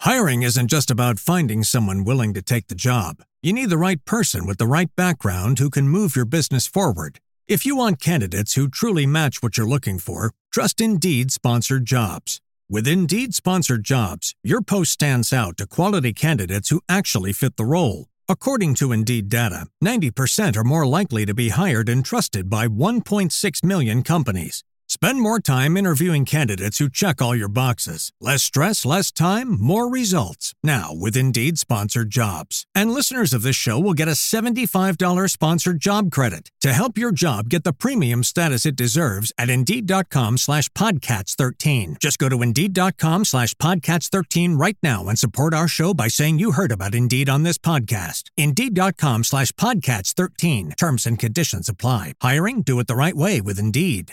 Hiring isn't just about finding someone willing to take the job. You need the right person with the right background who can move your business forward. If you want candidates who truly match what you're looking for, trust Indeed Sponsored Jobs. With Indeed Sponsored Jobs, your post stands out to quality candidates who actually fit the role. According to Indeed data, 90% are more likely to be hired and trusted by 1.6 million companies. Spend more time interviewing candidates who check all your boxes. Less stress, less time, more results. Now with Indeed Sponsored Jobs. And listeners of this show will get a $75 sponsored job credit to help your job get the premium status it deserves at Indeed.com/Podcats13. Just go to Indeed.com/Podcats13 right now and support our show by saying you heard about Indeed on this podcast. Indeed.com/Podcats13. Terms and conditions apply. Hiring? Do it the right way with Indeed.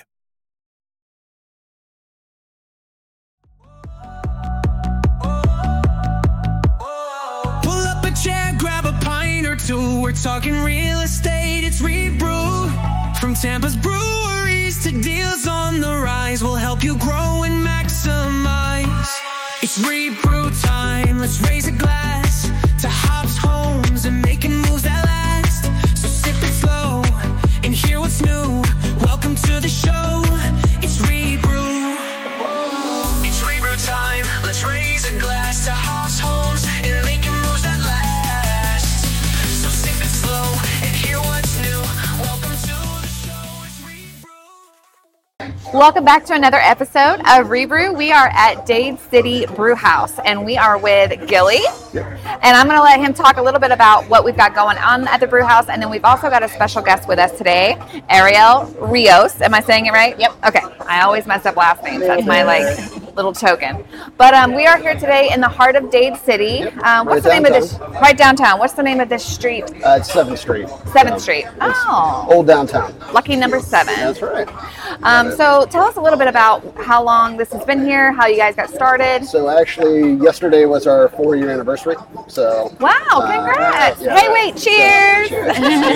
We're talking real estate, it's Rebrew. From Tampa's breweries to deals on the rise, we'll help you grow and maximize. It's Rebrew time, let's raise a glass to Hobbs Homes and making moves that last. So sip it slow and hear what's new. Welcome to the show, it's Rebrew. It's Rebrew time, let's raise a glass to Hobbs Homes and making moves that last. Welcome back to another episode of Rebrew. We are at Dade City Brew House, and we are with Gilly. Yep. And I'm going to let him talk a little bit about what we've got going on at the brew house, and then we've also got a special guest with us today, Ariel Rios. Am I saying it right? Yep. Okay. I always mess up last names. That's my little token. But we are here today in the heart of Dade City. Yep. What's the name of this? Right downtown. What's the name of this street? It's 7th Street. 7th Street. Oh. Old downtown. Lucky number 7. That's right. So tell us a little bit about how long this has been here, how you guys got started. So actually, yesterday was our 4-year anniversary. So wow, congrats! Hey, wait, cheers! Cheers.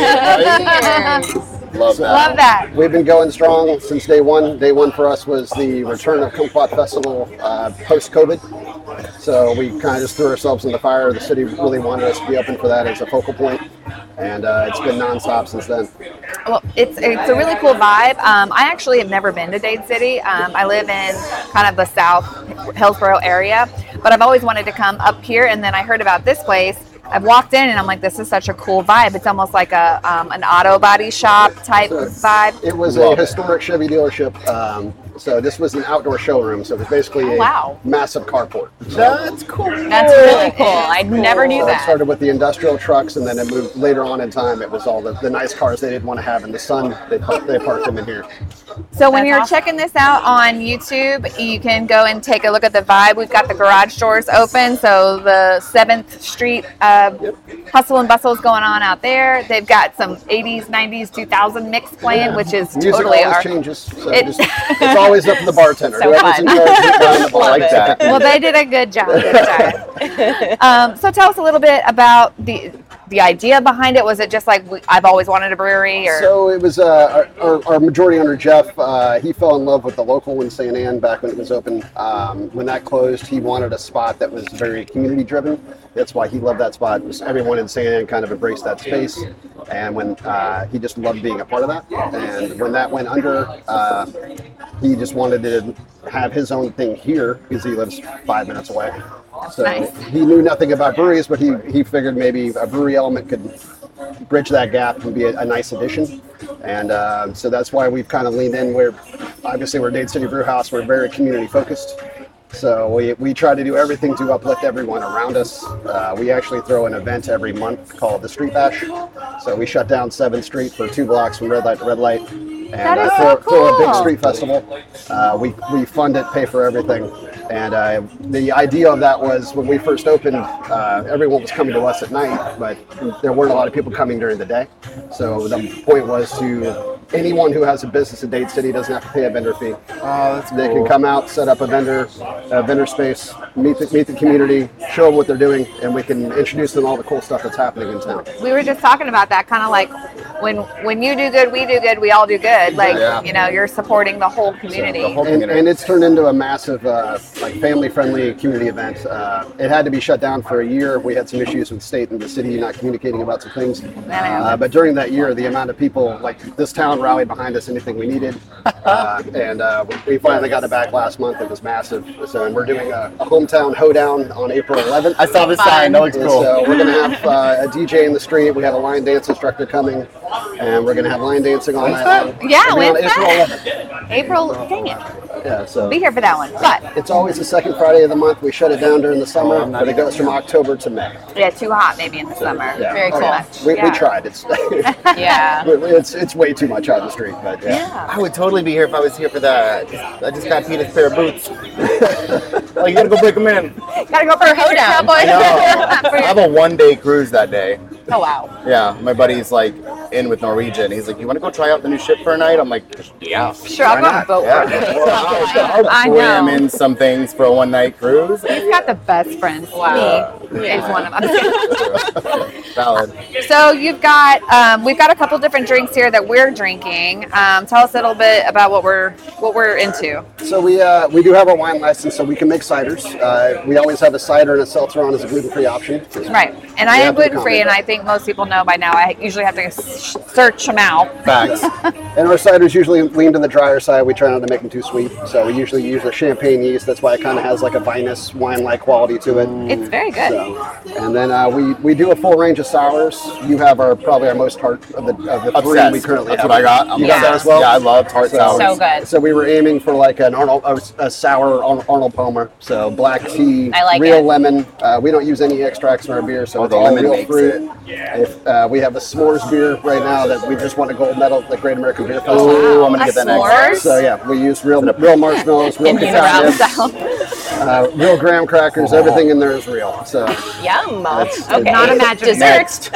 Love that. We've been going strong since day one. Day one for us was the return of Kumquat Festival post-COVID. So we kind of just threw ourselves in the fire. The city really wanted us to be open for that as a focal point, and it's been nonstop since then. Well, it's a really cool vibe. I actually have never been to Dade City. I live in kind of the South Hillsborough area, but I've always wanted to come up here, and then I heard about this place. I've walked in and I'm like, this is such a cool vibe. It's almost like an auto body shop type vibe. It was a historic Chevy dealership. So this was an outdoor showroom. So it was basically a massive carport. So that's cool. That's really cool. I never knew that. It started with the industrial trucks, and then it moved later on in time. It was all the nice cars they didn't want to have in the sun. They parked them in here. So when you're checking this out on YouTube, you can go and take a look at the vibe. We've got the garage doors open. So the 7th Street hustle and bustle is going on out there. They've got some 80s, 90s, 2000 mix playing, which is music totally always changes. So it's always up to the bartender. So Whoever's in charge of the like that. Well, they did a good job. So tell us a little bit about the idea behind it. Was it just like I've always wanted a brewery? Or? So it was our majority owner, Jeff. He fell in love with the local in St. Ann back when it was open. When that closed, he wanted a spot that was very community driven. That's why he loved that spot. Everyone in St. Ann kind of embraced that space. And when he just loved being a part of that. And when that went under, he just wanted to have his own thing here because he lives 5 minutes away. So he knew nothing about breweries, but he figured maybe a brewery element could bridge that gap and be a nice addition. And so that's why we've kind of leaned in. We're Dade City Brew House. We're very community focused. So we try to do everything to uplift everyone around us. We actually throw an event every month called the Street Bash. So we shut down 7th Street for 2 blocks from red light to red light. And throw a big street festival. We fund it, pay for everything. And the idea of that was when we first opened, everyone was coming to us at night, but there weren't a lot of people coming during the day. So the point was to anyone who has a business in Dade City doesn't have to pay a vendor fee. Oh, that's They cool. can come out, set up a vendor space, meet the community, show them what they're doing, and we can introduce them to all the cool stuff that's happening in town. We were just talking about that, kind of like when you do good, we do good, we all do good. Like, Yeah. you know, you're supporting the whole community. The whole- And it's turned into a massive, like family-friendly community event. It had to be shut down for a year. We had some issues with the state and the city not communicating about some things. But during that year, the amount of people, like this town rallied behind us, anything we needed. And we finally got it back last month. It was massive. So and we're doing a hometown hoedown on April 11th. I saw the sign. That looks And cool. so we're going to have a DJ in the street. We have a line dance instructor coming, and we're going to have line dancing all night long. Yeah, It'll be on when's April that? 11th. April, dang it. Yeah, so Be here for that one. But it's always the second Friday of the month. We shut it down during the summer, but it goes from October to May. yeah, too hot maybe in the summer. Yeah. Very Oh, cool. yeah. We tried. It's Yeah. it's way too much out in the street, but yeah. I would totally be here if I was here for that. I just got Peter's pair of boots. Like, you gotta go break them in. Gotta go for a hoedown. I know. I have a 1-day cruise that day. Oh, wow. Yeah, my buddy's like in with Norwegian. He's like, "You want to go try out the new ship for a night?" I'm like, "Yeah, Sure, I'll go on a boat yeah." for you. I'll I swim know. in some things for a 1-night cruise. He's got the best friends. Yeah. Me is one of them. Valid. So you've got, we've got a couple different drinks here that we're drinking. Tell us a little bit about what we're into. So we do have a wine license, so we can make ciders. We always have a cider and a seltzer on as a gluten-free option. Right. And I We am have to gluten-free, and I think most people know by now. I usually have to search them out. Facts. And our ciders usually lean to the drier side. We try not to make them too sweet, so we usually use a champagne yeast. That's why it kind of has like a vinous wine-like quality to it. It's very good. So, and then we do a full range of sours. You have probably our most tart of the three we Obsessed. currently That's have. what I got. I'm You got that obsessed. as well? Yeah, I love tart sours. So good. So we were aiming for like a sour Arnold Palmer. So black tea, I like real it. lemon. We don't use any extracts in our beer, so Oh, it's the all lemon real makes fruit. it. If we have a s'mores beer right now that we just won a gold medal at the Great American Beer Festival. Ooh, I'm gonna A get that next. s'mores? So yeah, we use real marshmallows, real Indian cacao round nibs, style. real graham crackers. Everything in there is real. So, Yum. Okay. Not imagining. Next.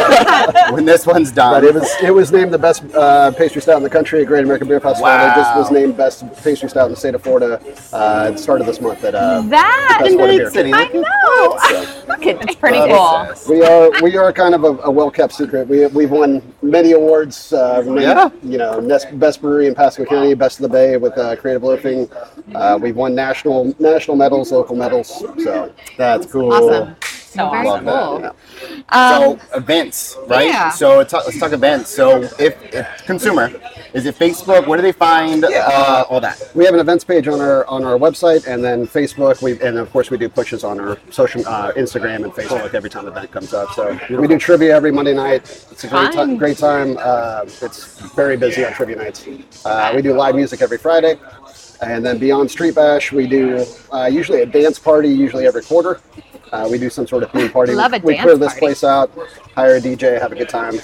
When this one's done. but it was named the best pastry stout in the country at Great American Beer Festival. It just was named best pastry stout in the state of Florida at the start of this month. At That Best Florida Beer. City. I know. Look at it's pretty cool. We are kind of a well kept secret. We've won many awards. Yeah. You know, best brewery in Pasco County, best of the Bay with Creative Loafing. We've won national medals, local medals. So That's cool. Awesome. So I very love cool. that. Um, So events, right? yeah. So let's talk events. So if consumer, is it Facebook? Where do they find all that? we have an events page on our website, and then Facebook. And of course we do pushes on our social Instagram and Facebook every time the event comes up. So we do trivia every Monday night. It's a great time. It's very busy on trivia nights. We do live music every Friday. And then beyond Street Bash, we do usually a dance party, usually every quarter. We do some sort of theme party. Love a We dance clear this party. place out, hire a DJ, have a good time.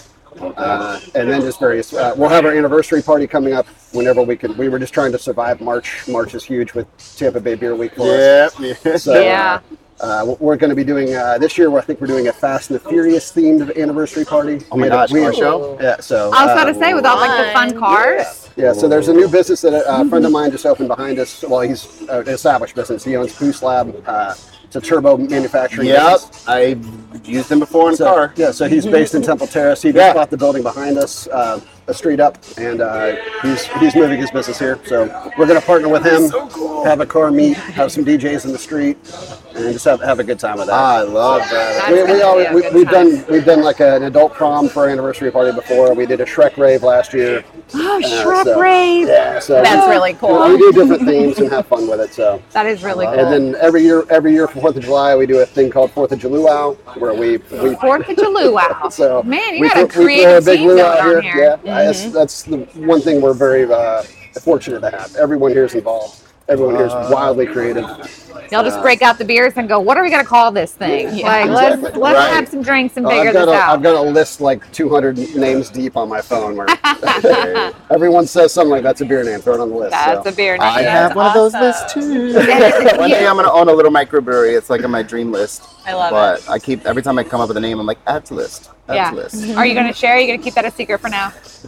And then just various. We'll have our anniversary party coming up whenever we can. We were just trying to survive March. March is huge with Tampa Bay Beer Week for us. Yeah. So, Yeah. we're going to be doing this year. I think we're doing a Fast and the Furious themed anniversary party. Oh my gosh, our show? Yeah. So I was about to say, with all like the fun cars. yeah, so there's a new business that a friend of mine just opened behind us. Well, he's an established business. He owns Boost Lab. It's a turbo manufacturing Yep. business. I've used them before in a So, car. yeah, so he's based in Temple Terrace. He just bought the building behind us, a street up, and he's moving his business here. So we're going to partner with him, have a car meet, have some DJs in the street, and just have a good time with that. I love that. We've done like an adult prom for our anniversary party before. We did a Shrek rave last year. Oh, Shrek Shrek rave. Yeah, so That's really cool. We do different themes and have fun with it. So. That is really cool. And then every year for 4th of July, we do a thing called 4th of July, where we 4th of July. so Man, you we got a throw creative big team luau going on here. Yeah, that's the one thing we're very fortunate to have. Everyone here is involved. Everyone here is wildly creative. Y'all just break out the beers and go, what are we going to call this thing? Like, exactly. let's Right. have some drinks and I've figure got this out. I've got a list like 200 names deep on my phone where everyone says something like that's a beer name. Throw it on the list. That's so. a beer name. I have one of those lists too. That is One day I'm gonna own a little microbrewery. It's like on my dream list. I love but I keep every time I come up with a name, I'm like, add to list. Add Yeah. to list. Are you going to share? Are you going to keep that a secret for now?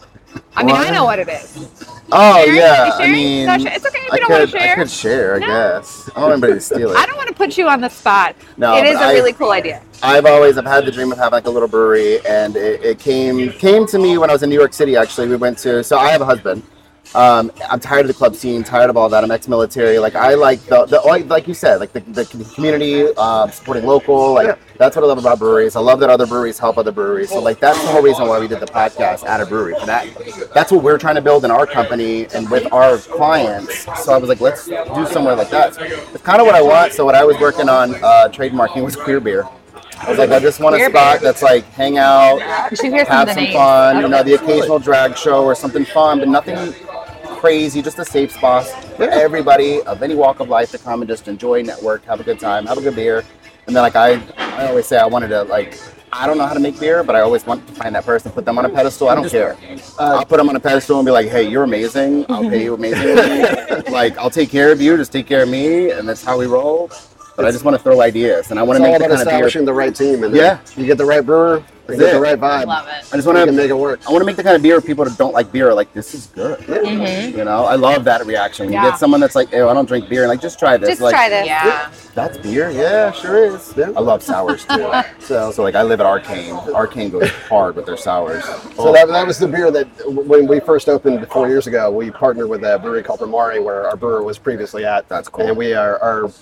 I mean, I What? know what it is. Oh Sharing? yeah, You I sharing? mean, Not share- it's okay if I you don't wanna could, share. I could share, I No. guess. I don't want anybody to steal it. I don't want to put you on the spot. No, it is but a really cool idea. I've had the dream of having like a little brewery, and it came to me when I was in New York City. Actually, we went to. So I have a husband. I'm tired of the club scene, tired of all that. I'm ex-military. Like I like the like you said, like the community, supporting local. Like that's what I love about breweries. I love that other breweries help other breweries. So like that's the whole reason why we did the podcast at a brewery. That's what we're trying to build in our company and with our clients. So I was like, let's do somewhere like that. So it's kind of what I want. So what I was working on trademarking was queer beer. I was like, I just want a Queer spot beer. that's like hang out, You should hear some have of the some names. fun, the occasional drag show or something fun, but nothing crazy, just a safe spot for everybody of any walk of life to come and just enjoy, network, have a good time, have a good beer. And then like I always say I wanted to like, I don't know how to make beer, but I always want to find that person, put them on a pedestal. I don't care. I'll put them on a pedestal and be like, hey, you're amazing. I'll pay you amazingly. Like, I'll take care of you, just take care of me, and that's how we roll. But I just want to throw ideas, and I want It's to all make the about kind of beer. establishing the right team, and Yeah. you get the right brewer, you That's get the it. right vibe. Love it. I just want You to can make it work. I want to make the kind of beer people that don't like beer are like, this is good. You know, I love that reaction. When you Yeah. get someone that's like, ew, I don't drink beer, and like, just try this. Just like, try this. Yeah. That's beer? Yeah, sure is. Yeah. I love sours too. so like, I live at Arcane. Arcane goes hard with their sours. So that was the beer that when we first opened 4 years ago, we partnered with a brewery called Bramari, where our brewer was previously at. That's cool. And we are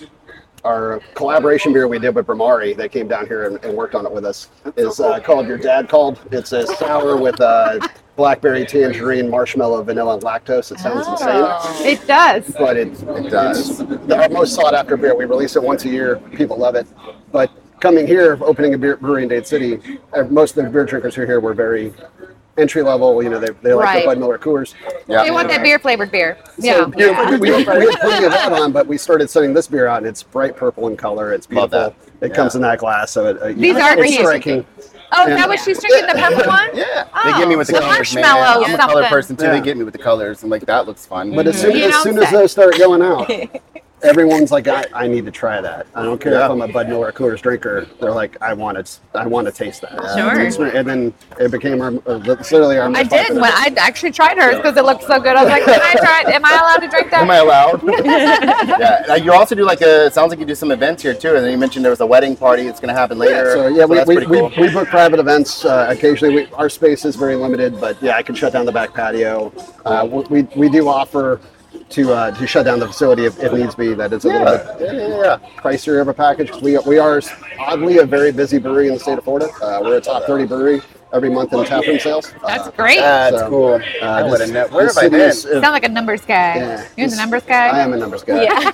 our collaboration beer we did with Bramari, they came down here and worked on it with us, is called Your Dad Called. It's a sour with blackberry, tangerine, marshmallow, vanilla, and lactose. It sounds insane, It does. but it does. It's our most sought after beer. We release it once a year. People love it. But coming here, opening a brewery in Dade City, most of the beer drinkers who are here were very entry level. You know, they like Right. the Bud Miller Coors. Yeah. They want that beer flavored beer. Yeah. So, we had plenty of that on, but we started sending this beer out, and it's bright purple in color. It's Love beautiful. that. It comes in that glass, so These are it's cute. striking. Oh, is that what she's drinking? The purple one? Yeah, Oh, they get me with the so colors, man. marshmallow I'm a color something. person too. Yeah. They get me with the colors. I'm like, that looks fun. But as soon, You as, don't soon as say. those start going out, everyone's like, I need to try that. I don't care Yeah. if I'm a Bud Miller Coors drinker. They're like, I want to taste that. Sure. And then it became literally our. I most did. popular. When I actually tried hers because it looked so good. I was like, can I try it? Am I allowed to drink that? Am I allowed? Yeah. Now, you also do like it sounds like you do some events here too. And then you mentioned there was a wedding party that's going to happen later. So yeah, that's we pretty cool. book private events occasionally. Our space is very limited, but yeah, I can shut down the back patio. We do offer to shut down the facility if needs be. That is a little bit Yeah. pricier of a package. We are oddly a very busy brewery in the state of Florida. We're a top 30 brewery every month in taproom sales. That's great. That's So, cool. I this- would've where this have I city been? is- Sound like a numbers guy. Yeah. You're the numbers guy? I am a numbers guy. Yeah.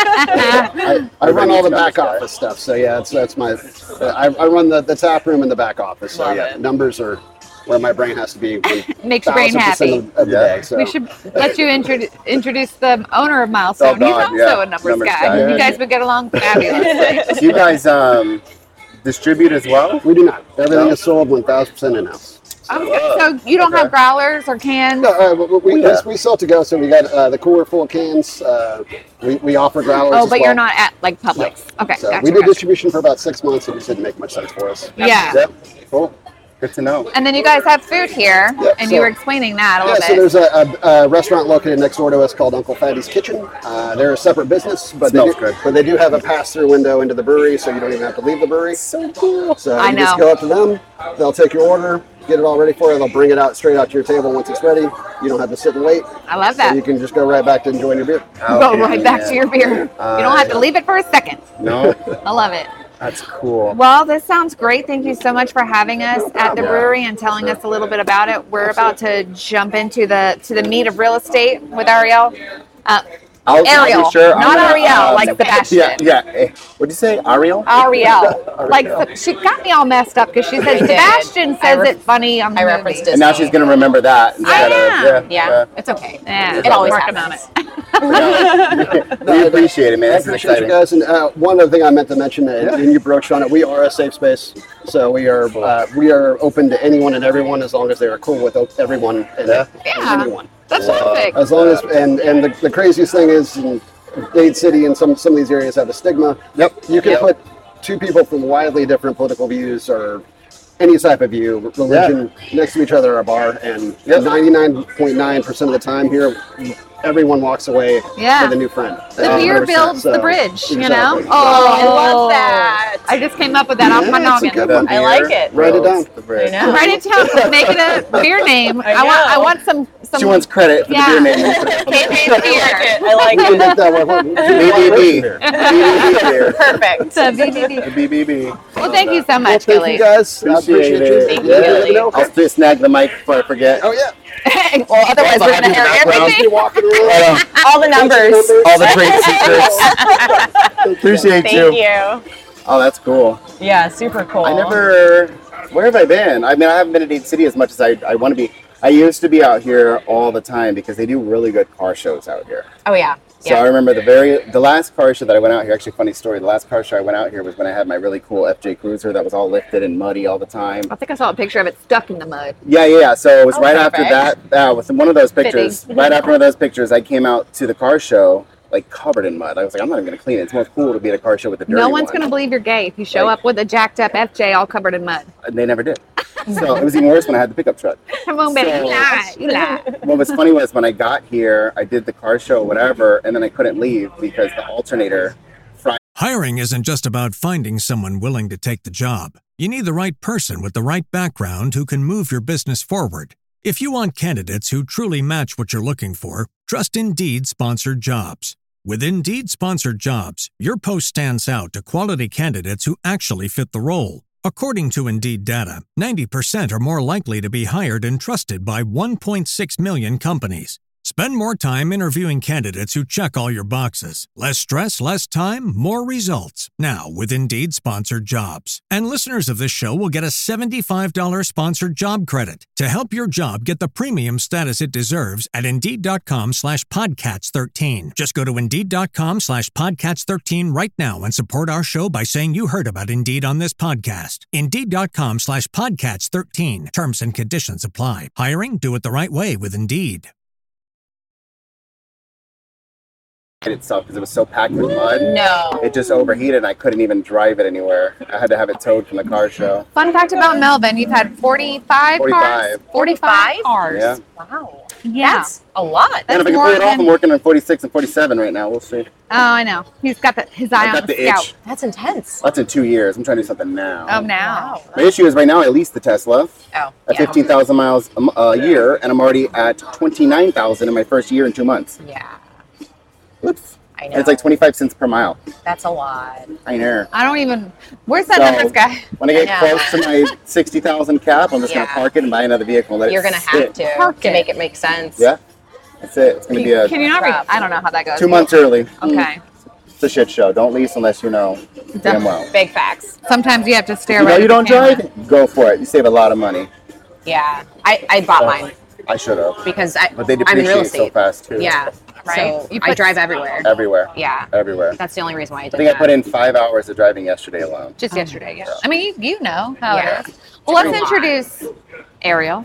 I run all the back Numbers guy. office stuff, so yeah, that's my. I run the tap room and the back office, so Love yeah, it. numbers are where my brain has to be. Makes your brain 1000% happy. of the Yeah. day. So. We should let you introduce the owner of Milestone. He's Don, also yeah. a numbers Numbers guy. guy. You guys would get along fabulously. So you guys distribute as well? We do not. Everything No? is sold 1,000% in house. So you don't have growlers or cans? No, we sell to go, so we got the cooler full of cans. We offer growlers. Oh, as but you're well. not at like Publix. Okay, So gotcha. we did gotcha. distribution for about 6 months. It just didn't make much sense for us. Yeah. Yep. Cool. Good to know. And then you guys have food here, Yep, and so- you were explaining that a Yeah, little so bit. there's a restaurant located next door to us called Uncle Fatty's Kitchen. They're a separate business, but Smells good. they do have a pass-through window into the brewery, so you don't even have to leave the brewery. So cool. So I you just know. go up to them, they'll take your order, get it all ready for you, they'll bring it out straight out to your table once it's ready. You don't have to sit and wait. I love So that. you can just go right back to enjoying your beer. Go right back to your beer. You don't have to leave it for a second. No, I love it. that's cool. Well, this sounds great. Thank you so much for having us at the Yeah. brewery and telling us a little bit about it. We're about to jump into the meat of real estate with Ariel. I'll Ariel, for sure. I'm not gonna, Ariel, like Sebastian. Yeah. What'd you say? Ariel? Ariel. Like, she got me all messed up because she said did. Sebastian I says re- it funny on the I movie. referenced it. And now she's gonna remember that instead am. of Yeah, it's okay. Yeah, It always working happens. on it. We appreciate it, man. I This is appreciate you exciting. guys. And one other thing I meant to mention, and you broached on it, we are a safe space. So we are open to anyone and everyone as long as they are cool with everyone and Yeah. anyone. That's So, perfect. as long as and the craziest thing is in Dade City and some of these areas have a stigma. Yep. You can Yep. put two people from widely different political views or any type of view, religion, next to each other at a bar, and 99.9% of the time here, everyone walks away with a new friend. The beer builds the bridge, you know? Exactly. Oh, I love that. I just came up with that off my It's a noggin. good one. I like it. Write it down. I know. Write it down. Make it a beer name. I want some. She wants credit for the beer name. K-Faith beer. I like We can it. make that one. BBB. BBB beer. Perfect. It's a BBB. BBB. Well, thank you so Well, much, thank Gilly. you guys. I appreciate you. Thank you, Yeah, Gilly. let me know. I'll just snag the mic before I forget. Oh, yeah. Well, otherwise we're going to hear everything. Walking around. All the numbers. All the trade secrets. Appreciate Thank you. you. Oh, that's cool. Yeah, super cool. Where have I been? I mean, I haven't been to Dade City as much as I want to be. I used to be out here all the time because they do really good car shows out here. Oh yeah. So I remember the last car show that I went out here, actually funny story, the last car show I went out here was when I had my really cool FJ Cruiser that was all lifted and muddy all the time. I think I saw a picture of it stuck in the mud. Yeah. So it was right perfect. after that, with one of those pictures, Fitting. right after one of those pictures, I came out to the car show like covered in mud. I was like, I'm not even going to clean it. It's more cool to be at a car show with a dirty No one's one. going to believe you're gay if you show Like- up with a jacked up FJ all covered in mud. And they never did. So it was even worse when I had the pickup truck. Come on, baby. So- You lie. You lie. What was funny was when I got here, I did the car show, whatever, and then I couldn't leave because the alternator fried. Hiring isn't just about finding someone willing to take the job. You need the right person with the right background who can move your business forward. If you want candidates who truly match what you're looking for, trust Indeed Sponsored Jobs. With Indeed Sponsored Jobs, your post stands out to quality candidates who actually fit the role. According to Indeed data, 90% are more likely to be hired and trusted by 1.6 million companies. Spend more time interviewing candidates who check all your boxes. Less stress, less time, more results. Now with Indeed Sponsored Jobs. And listeners of this show will get a $75 sponsored job credit to help your job get the premium status it deserves at Indeed.com/Podcats13. Just go to Indeed.com/Podcats13 right now and support our show by saying you heard about Indeed on this podcast. Indeed.com/Podcats13. Terms and conditions apply. Hiring? Do it the right way with Indeed. Itself because it was so packed with mud. No. It just overheated and I couldn't even drive it anywhere. I had to have it towed from the car show. Fun fact about Melvin, you've had 45 cars? 45. 45 cars. Yeah. Wow. Yeah. That's a lot. And That's if I can more pull it off, than- I'm working on 46 and 47 right now. We'll see. Oh, I know. He's got his eye I on got the the scout. itch. That's intense. That's in 2 years. I'm trying to do something now. Oh, now. Wow. My issue is right now I leased the Tesla Oh. at Yeah. 15,000 miles a year, and I'm already at 29,000 in my first year in 2 months. Yeah. Oops. I know. And it's like 25 cents per mile. That's a lot. I know. I don't even. Where's that So, numbers guy? When I get Yeah. close to my 60,000 cap, I'm just going to Yeah. park it and buy another vehicle and let You're it gonna sit. have to Park it. make it make sense. Yeah. That's it. It's going to be a Can you not? crap. I don't know how that goes. 2 months early. Okay. It's a shit show. Don't lease unless you know damn well. Big facts. Sometimes you have to stare You know right you at the don't camera. drive? Go for it. You save a lot of money. Yeah. I bought mine I should have. because But they I'm in real depreciate so estate. fast too. Yeah. Right. So You I put- drive everywhere. Everywhere. Yeah. Everywhere. That's the only reason why I did I think that. I put in 5 hours of driving yesterday alone. Just yesterday, yeah. I mean, you know how Yeah. it is. Well, let's It's a lot. introduce Ariel.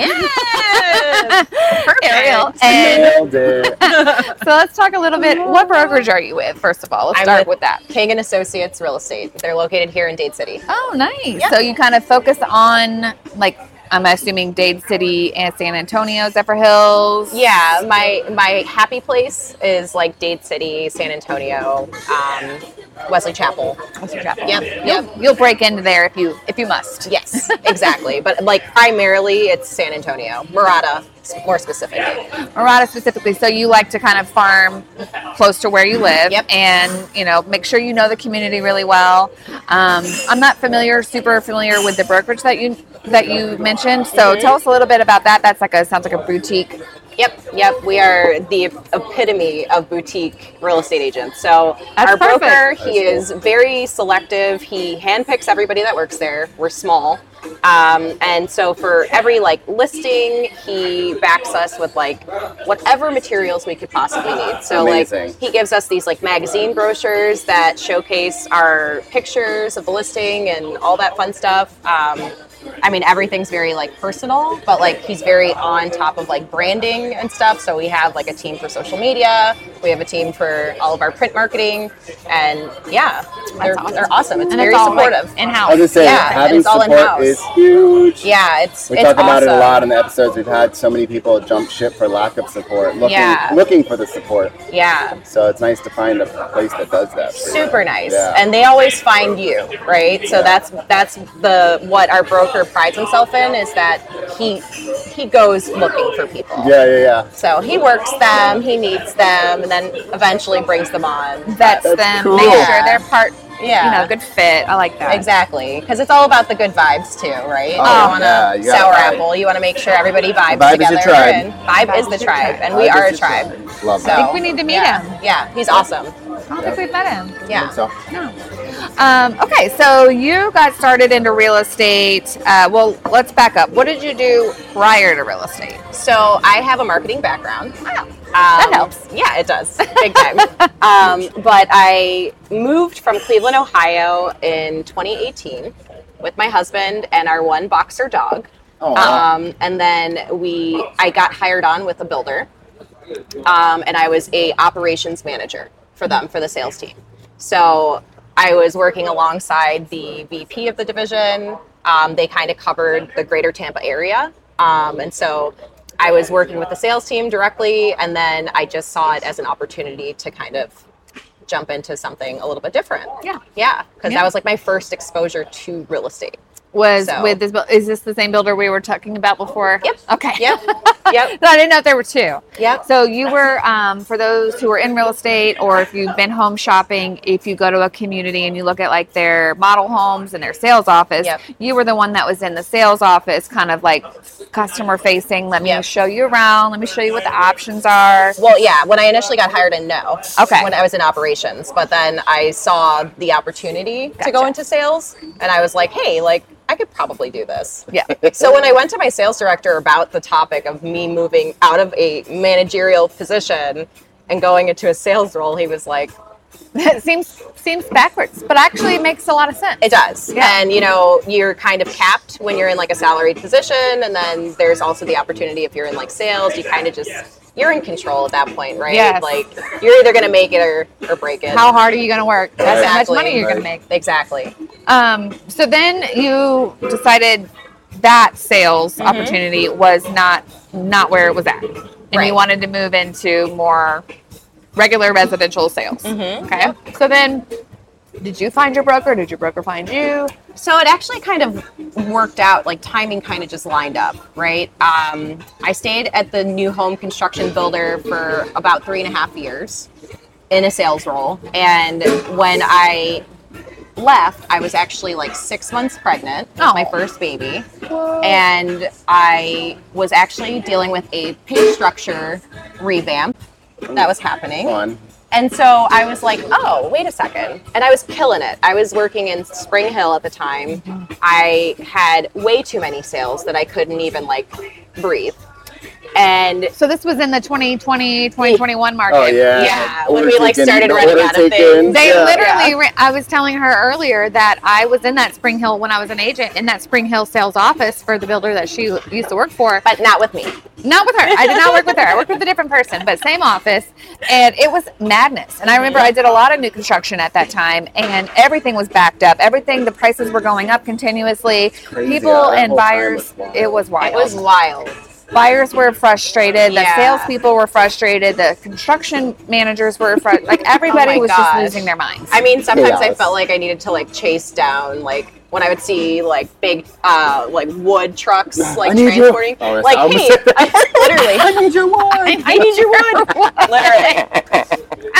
Yes. Perfect. Ariel. And Nailed it. so let's talk a little bit. What brokerage are you with, first of all? Let's I'm start with that. Kagan Associates Real Estate. They're located here in Dade City. Oh, nice. So you kind of focus on, like, I'm assuming Dade City and San Antonio, Zephyr Hills. Yeah, my happy place is like Dade City, San Antonio, Wesley Chapel. Wesley Chapel. Yep. You'll break into there if you must. Yes, exactly. But like primarily it's San Antonio, Murata, more specifically. Murata specifically. So you like to kind of farm close to where you live. Yep. And, make sure you know the community really well. I'm not super familiar with the brokerage that you mentioned. So tell us a little bit about that. That's sounds like a boutique. Yep. We are the epitome of boutique real estate agents. So That's our perfect. broker, he is very selective. He handpicks everybody that works there. We're small. And so for every listing, he backs us with whatever materials we could possibly need. So Amazing. he gives us these magazine brochures that showcase our pictures of the listing and all that fun stuff. Everything's very personal, but he's very on top of branding and stuff. So we have a team for social media. We have a team for all of our print marketing, and yeah, they're awesome. It's And very it's all supportive. like in-house. I was just saying, Yeah, and having it's all support in-house. is huge. Yeah, it's We it's talk about it a awesome. lot in the episodes. We've had so many people jump ship for lack of support, looking for the support. Yeah. So it's nice to find a place that does that. for you. Super nice, Yeah. and they always find you, right? So that's the what our broker prides himself in, is that he goes looking for people. Yeah. So he works them, he meets them, and then eventually brings them on. Vets them, cool. make sure Yeah. they're part, Yeah. good fit. I like that. Exactly, because it's all about the good vibes too, right? Oh, you want yeah, you gotta sour vibe. apple. You want to make sure everybody vibes Vibe is together. your tribe. And vibe is the tribe, and we Vibe are is a the tribe. Love So that. I think we need to meet yeah. him. Yeah, he's awesome. I don't think we've met him. Yeah. So Okay, so you got started into real estate. Well, let's back up. What did you do prior to real estate? So I have a marketing background. Wow, that helps. Yeah, it does. Big time. But I moved from Cleveland, Ohio in 2018 with my husband and our one boxer dog. Aw. And then I got hired on with a builder. And I was a operations manager for them, for the sales team. So I was working alongside the VP of the division. They kind of covered the greater Tampa area. And so I was working with the sales team directly, and then I just saw it as an opportunity to kind of jump into something a little bit different. Yeah. Yeah, because Yeah. that was like my first exposure to real estate. Was So- with this? Is this the same builder we were talking about before? Yep. Okay. Yep. Yep. So I didn't know if there were two. Yep. So you were, for those who are in real estate, or if you've been home shopping, if you go to a community and you look at like their model homes and their sales office, Yep. you were the one that was in the sales office, kind of like customer facing. Let me Yep. show you around. Let me show you what the options are. Well, yeah, when I initially got hired in, no. Okay. When I was in operations. But then I saw the opportunity to go Gotcha. into sales, and I was like, hey, like, I could probably do this. Yeah. So when I went to my sales director about the topic of me moving out of a managerial position and going into a sales role, he was like, It seems backwards, but actually it makes a lot of sense. it does. Yeah. And, you're kind of capped when you're in like a salaried position. And then there's also the opportunity if you're in like sales, you kind of you're in control at that point, right? Yes. Like you're either going to make it or break it. How hard are you going to work? That's how much Exactly. money you're going to make. Exactly. So then you decided that sales opportunity was not where it was at, and Right. you wanted to move into more regular residential sales. Okay. So then, did you find your broker? Did your broker find you? So it actually kind of worked out, like timing kind of just lined up, right? I stayed at the new home construction builder for about 3.5 years in a sales role. And when I left, I was actually like 6 months pregnant with my first baby. And I was actually dealing with a pay structure revamp that was happening. fun. And so I was like, oh, wait a second. And I was killing it. I was working in Spring Hill at the time. I had way too many sales that I couldn't even like breathe. And So this was in the 2020, 2021 market. Oh yeah. Yeah, when we, like, started the running order out of taken. things. They Yeah. literally, I was telling her earlier that I was in that Spring Hill when I was an agent in that Spring Hill sales office for the builder that she used to work for. but not with me. Not with her. I did not work with her. I worked with a different person, but same office. And it was madness. And I remember I did a lot of new construction at that time, and everything was backed up. Everything, the prices were going up continuously. Crazy. People Yeah, that and whole time buyers, was wild. it was wild. It was wild. Buyers were frustrated. The Yeah. salespeople were frustrated. The construction managers were frustrated. Like everybody Oh my was just gosh. losing their minds. I mean, sometimes I Chaos. felt like I needed to like chase down like when I would see like big like wood trucks like I need your- transporting. Oh, that's- like, I almost hey, said that. literally, I need your wine. I need your wood. Literally.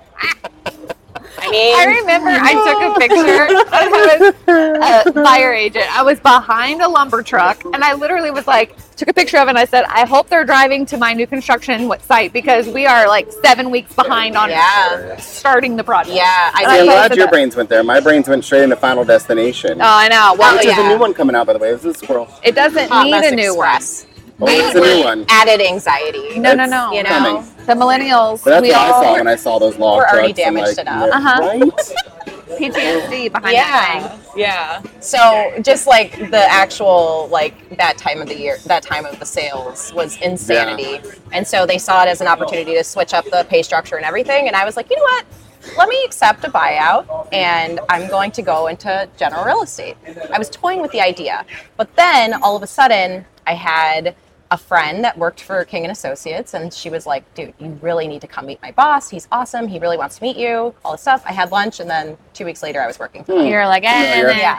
I mean, I remember I took a picture. I was a buyer agent. I was behind a lumber truck, and I literally was like, took a picture of it, and I said, I hope they're driving to my new construction site because we are like 7 weeks behind on yeah, starting the project. yeah. And See, I I'm did. glad posted your that. brains went there. My brains went straight into Final Destination. Oh, I know. Well, Which is yeah. a new one coming out, by the way. This is a squirrel. it doesn't Hot need Mess a new Express. Oh, it's a new one. Added anxiety. one. No, no, no. You know, coming. The millennials, But that's we what I all saw when I saw those log We're trucks. already I'm damaged like, enough. yeah, Uh-huh. Right? PTSD behind that thing. Yeah. So just like the actual like that time of the year, that time of the sales was insanity. And so they saw it as an opportunity to switch up the pay structure and everything. And I was like, you know what? Let me accept a buyout and I'm going to go into general real estate. I was toying with the idea. But then all of a sudden I had a friend that worked for King & Associates, and she was like, dude, you really need to come meet my boss. He's awesome. He really wants to meet you, all this stuff. I had lunch, and then 2 weeks later, I was working for him. You're like, Yeah,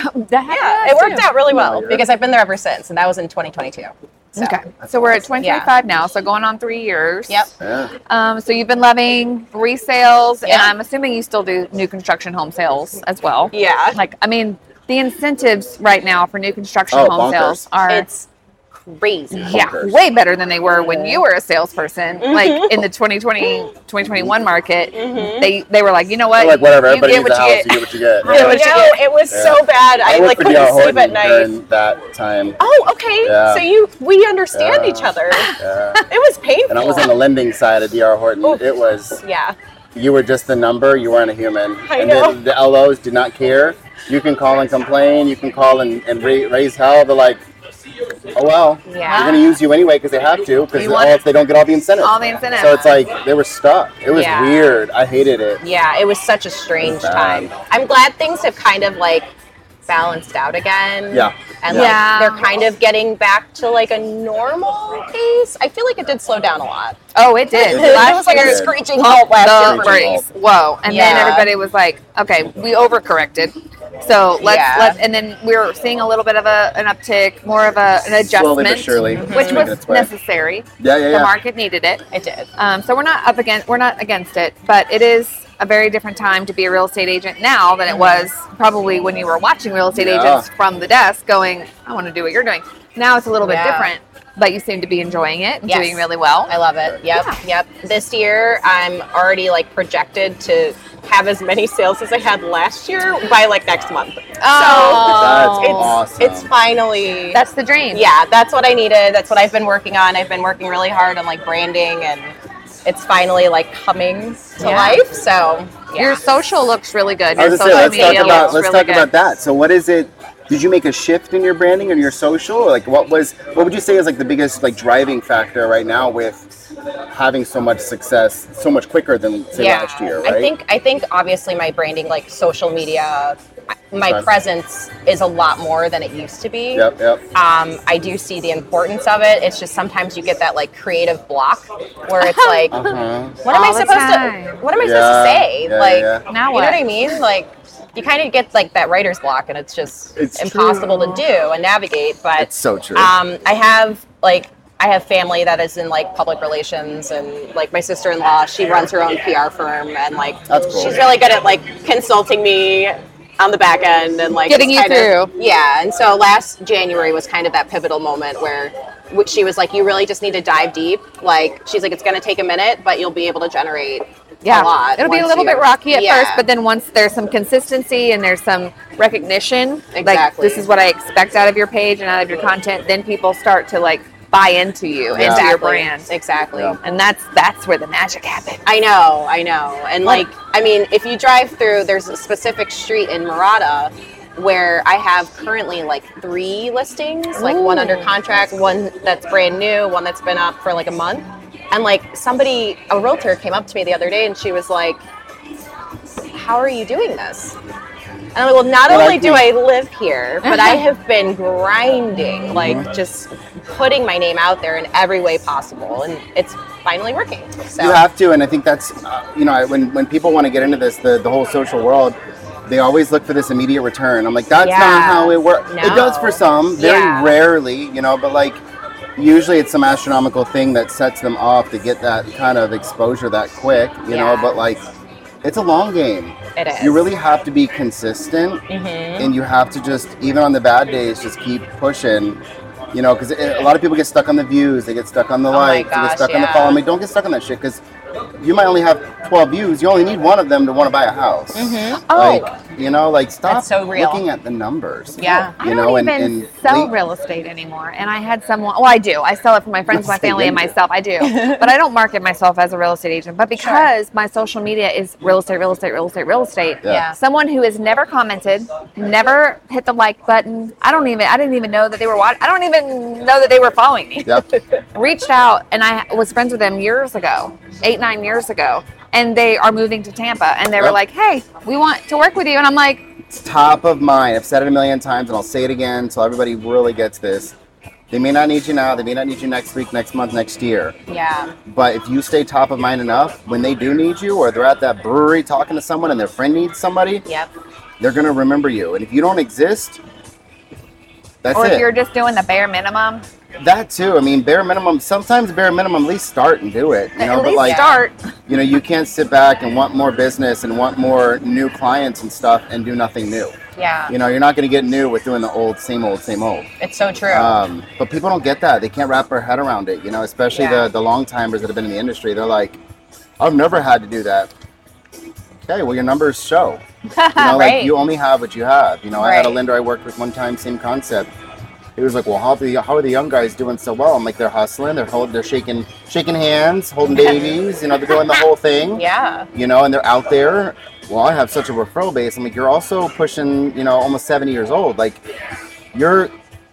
it worked out really well because I've been there ever since, and that was in 2022. So. Okay, so we're at 2025 now, so going on 3 years. Yep. Yeah. So you've been loving resales, and Yeah. I'm assuming you still do new construction home sales as well. Yeah. Like, I mean, the incentives right now for new construction Oh, home bonkers. sales are It's crazy. yeah, bonkers. way better than they were when you were a salesperson. Like in the 2020, 2021 market, they were like, you know what? Like whatever, You everybody get needs what a you house, get. you get what you get. I know, it was so bad. I like worked for couldn't D.R. sleep at Horton night. during that time. Oh, okay. Yeah. So we understand each other. Yeah. It was painful. And I was on the lending side of D.R. Horton. It was, Yeah. you were just a number, you weren't a human. I and know. The LOs did not care. You can call and complain, you can call and raise hell. They're like, oh well, Yeah. they're going to use you anyway because they have to, because You want- if they don't get all the incentives. All the incentives. So it's like, they were stuck. It was Yeah. weird. I hated it. Yeah, it was such a strange bad. time. I'm glad things have kind of like balanced out again. Yeah. And Yeah. like they're kind of getting back to like a normal pace. I feel like it did slow down a lot. Oh, it did. It Last was like a year- screeching halt last year The for me. brakes. Whoa. And then Yeah. everybody was like, okay, we overcorrected. So let's and then we were seeing a little bit of an uptick, more of an adjustment, Slowly but surely. which It's making was its way. necessary. Yeah, yeah, The yeah. market needed it. It did. So we're not against it, but it is a very different time to be a real estate agent now than it was probably when you were watching real estate Yeah. agents from the desk going, I want to do what you're doing. Now it's a little bit Yeah. different, but you seem to be enjoying it and Yes. doing really well. I love it. Yep. This year I'm already like projected to have as many sales as I had last year by like next month. That's Oh, awesome. It's finally that's the dream. yeah, that's what I needed. That's what I've been working on. I've been working really hard on like branding, and it's finally like coming to life. So yeah. Your social looks really good. I Your was social gonna say, media looks let's really talk good. about that. So what is it? Did you make a shift in your branding and your social? Or like what would you say is like the biggest like driving factor right now with having so much success so much quicker than say last year, right? I think obviously my branding, like social media, my Right. presence is a lot more than it used to be. Yep. I do see the importance of it. It's just sometimes you get that like creative block where it's like, Uh-huh. what am I All the supposed time. to? What am I supposed to say? Yeah, like, yeah. Now you what? know what I mean? Like, you kind of get like that writer's block, and it's just It's impossible to do and navigate. But It's so true. I have family that is in like public relations, and like my sister-in-law, she runs her own PR firm, and like That's cool. she's really good at like consulting me on the back end and like Getting just you kind of- through. Yeah, and so last January was kind of that pivotal moment where she was like, you really just need to dive deep. Like she's like, it's going to take a minute, but you'll be able to generate a lot. It'll be a once little you- bit rocky at Yeah. first, but then once there's some consistency and there's some recognition, like Exactly. this is what I expect out of your page and out of your content, then people start to like buy into you, into your Exactly. brand. Exactly. Yeah. And that's where the magic happens. I know. And like, I mean, if you drive through, there's a specific street in Murata where I have currently like 3 listings, like one under contract, one that's brand new, one that's been up for like a month. And like a realtor came up to me the other day and she was like, how are you doing this? And I'm like, well, not Well, only I do think- I live here, but I have been grinding, like just putting my name out there in every way possible. And it's finally working. So You have to, and I think that's when people want to get into this, the whole social world, they always look for this immediate return. I'm like, that's not Yeah. how it works. No. It does for some, very Yeah. rarely, but like usually it's some astronomical thing that sets them off to get that kind of exposure that quick, Yeah. but like it's a long game. It is. You really have to be consistent, and you have to just, even on the bad days, just keep pushing. Because a lot of people get stuck on the views, they get stuck on the my likes, they gosh, get stuck on the yeah. follow me. Don't get stuck on that shit, because you might only have 12 views. You only need one of them to want to buy a house. Stop That's so real. looking at the numbers. Yeah. I don't even sell real estate anymore. And I had someone, well, I do. I sell it for my friends, my family, and myself. I do. But I don't market myself as a real estate agent. But because my social media is real estate, Yeah. someone who has never commented, never hit the like button, I didn't even know that they were watching. I don't even know that they were following me. Yep. Reached out, and I was friends with them years ago, 8-9 years ago. And they are moving to Tampa. And they were like, hey, we want to work with you. And I'm like, it's top of mind. I've said it a million times, and I'll say it again so everybody really gets this. They may not need you now. They may not need you next week, next month, next year. Yeah. But if you stay top of mind enough, when they do need you, or they're at that brewery talking to someone and their friend needs somebody, Yep. they're going to remember you. And if you don't exist, that's or it. if you're just doing the bare minimum. That too. I mean, bare minimum. Sometimes bare minimum. At least start and do it. You know, At least but start. You know, you can't sit back and want more business and want more new clients and stuff and do nothing new. Yeah. You know, you're not going to get new with doing the old, same old, same old. It's so true. But people don't get that. They can't wrap their head around it. You know, especially the long timers that have been in the industry. They're like, I've never had to do that. Okay, well, your numbers show. You know, Right. like you only have what you have. You know, I had a Right. lender I worked with one time, same concept. He was like, well, how are the young guys doing so well? I'm like, they're hustling, they're shaking hands, holding babies, you know, they're doing the whole thing. Yeah. You know, and they're out there. Well, I have such a referral base. I'm like, you're also pushing, you know, almost 70 years old. Like, your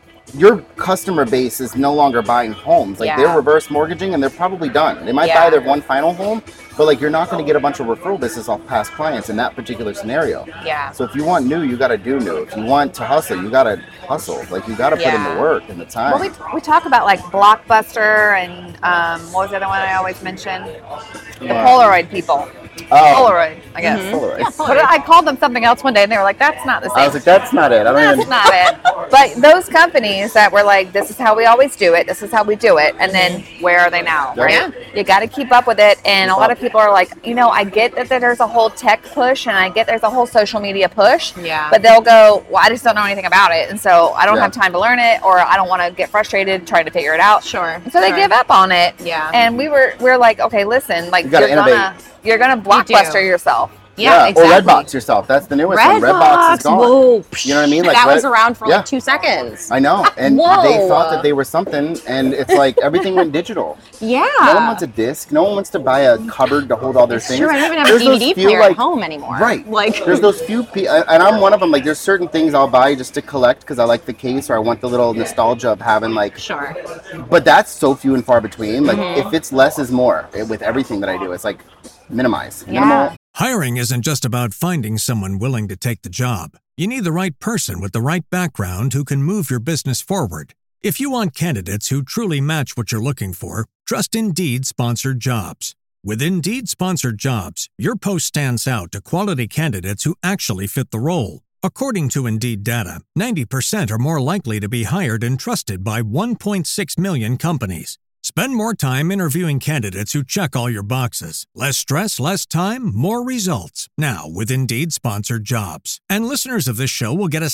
customer base is no longer buying homes. Like, they're reverse mortgaging and they're probably done. They might buy their one final home, but like, you're not going to get a bunch of referral business off past clients in that particular scenario. Yeah. So if you want new, you got to do new. If you want to hustle, you got to hustle. Like, you got to put in the work and the time. Well, we talk about like Blockbuster and what was the other one I always mention? The Polaroid people. Polaroid, I guess. Polaroid. Yeah, but I called them something else one day, and they were like, "That's not the same." I was like, that's not it. I don't That's even. not it. But those companies that were like, "This is how we always do it. This is how we do it," and then where are they now? Yeah. Right? Yeah. You got to keep up with it. And a lot of people are like, you know, I get that there's a whole tech push, and I get there's a whole social media push. Yeah. But they'll go, "Well, I just don't know anything about it, and so I don't Yeah. have time to learn it, or I don't want to get frustrated trying to figure it out." Sure. And so they Sure. give up on it. Yeah. And we're like, okay, listen, like You gotta you're gonna blockbuster yourself. Yeah, exactly. Or Redbox yourself. That's the newest one. Redbox is gone. Whoa. You know what I mean? Like that was around for like 2 seconds. I know. And Whoa. they thought that they were something, and it's like everything went digital. Yeah. No one wants a disc. No one wants to buy a cupboard to hold all their things. Sure, I don't even have There's a those DVD few, player like- at home anymore. Right. Like, There's those few people, and I'm one of them. Like, there's certain things I'll buy just to collect because I like the case or I want the little nostalgia of having, like, sure. but that's so few and far between. Like, if it's less is more with everything that I do. It's like minimize. Minimal. Hiring isn't just about finding someone willing to take the job. You need the right person with the right background who can move your business forward. If you want candidates who truly match what you're looking for, trust Indeed Sponsored Jobs. With Indeed Sponsored Jobs, your post stands out to quality candidates who actually fit the role. According to Indeed data, 90% are more likely to be hired and trusted by 1.6 million companies. Spend more time interviewing candidates who check all your boxes. Less stress, less time, more results. Now with Indeed Sponsored Jobs. And listeners of this show will get a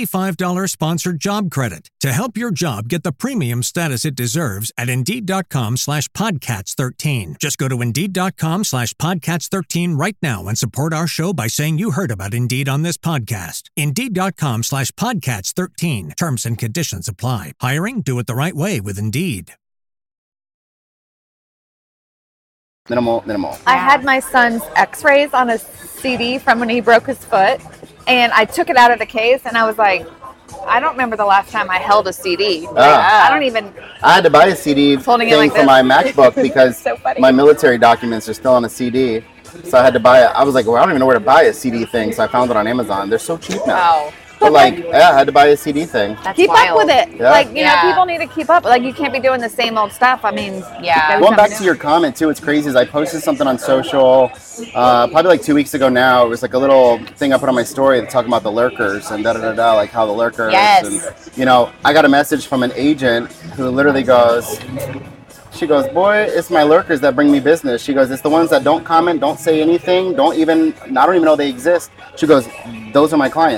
$75 sponsored job credit to help your job get the premium status it deserves at Indeed.com/Podcats13. Just go to Indeed.com/Podcats13 right now and support our show by saying you heard about Indeed on this podcast. Indeed.com/Podcats13. Terms and conditions apply. Hiring? Do it the right way with Indeed. Minimal. I had my son's x-rays on a CD from when he broke his foot, and I took it out of the case, and I was like, I don't remember the last time I held a CD. Like, I don't even... I had to buy a CD Holding it thing like for this. my MacBook because So funny. my military documents are still on a CD. So I had to buy it. I was like, well, I don't even know where to buy a CD thing. So I found it on Amazon. They're so cheap now. Wow. But like, yeah, I had to buy a CD thing. That's Keep wild. up with it. Yeah. Like, you know, Yeah. people need to keep up. Like, you can't be doing the same old stuff. I mean, Yeah. Going back to your comment too, it's crazy. Is I posted something on social, probably like 2 weeks ago now. It was like a little thing I put on my story talking about the lurkers and like how the lurkers. Yes. And, you know, I got a message from an agent who literally goes, she goes, boy, it's my lurkers that bring me business. She goes, it's the ones that don't comment, don't say anything, I don't even know they exist. She goes, those are my clients.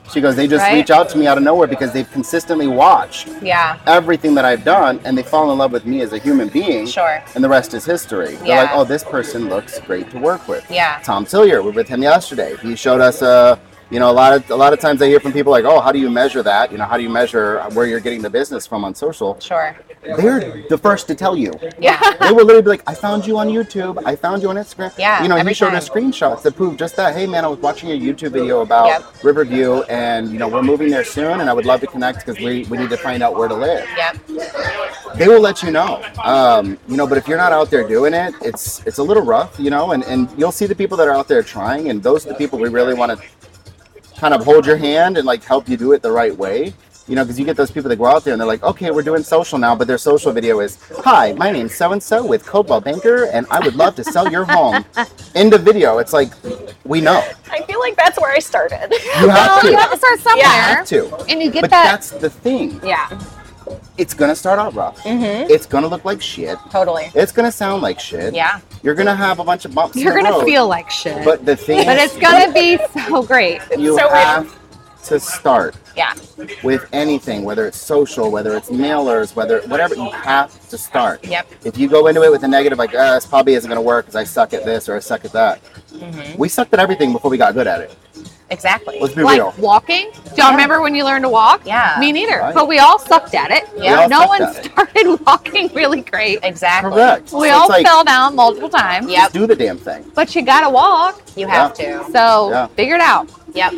She goes, they just Right. reach out to me out of nowhere because they've consistently watched Yeah. everything that I've done, and they fall in love with me as a human being. Sure. And the rest is history. They're Yeah. like, oh, this person looks great to work with. Yeah. Tom Tillier, we were with him yesterday. He showed us you know, a lot of times I hear from people like, oh, how do you measure that? You know, how do you measure where you're getting the business from on social? Sure. They're the first to tell you. Yeah. They will literally be like, I found you on YouTube. I found you on Instagram. Yeah, You know, every he showed time. us screenshots that prove just that. Hey, man, I was watching a YouTube video about Yep. Riverview, and, you know, we're moving there soon, and I would love to connect because we need to find out where to live. Yep. They will let you know. You know, but if you're not out there doing it, it's a little rough, you know, and you'll see the people that are out there trying, and those are the people we really want to kind of hold your hand and like help you do it the right way. You know, because you get those people that go out there and they're like, okay, we're doing social now, but their social video is, hi, my name's so-and-so with Coldwell Banker, and I would love to sell your home. End of video. It's like, we know. I feel like that's where I started. You have to. You have to start somewhere. Yeah. You have to. And you get But that. that's the thing. Yeah. It's going to start out rough. Mm-hmm. It's going to look like shit. Totally. It's going to sound like shit. Yeah. You're going to have a bunch of bumps You're in the gonna road. feel like shit. But the thing But is, it's gonna be so great. you so have to start Yeah. with anything, whether it's social, whether it's mailers, whatever, you have to start. Yep. If you go into it with a negative, like, this probably isn't going to work because I suck at this or I suck at that. Mm-hmm. We sucked at everything before we got good at it. Exactly. Let's be Like real. walking. Do y'all remember when you learned to walk? Yeah. Me neither. Right. But we all sucked at it. We all No sucked one at it. started walking really great. Exactly. Correct. We So all it's like, fell down multiple times. Yep. do the damn thing. But you gotta walk. You have to. So Yeah. figure it out. Yep.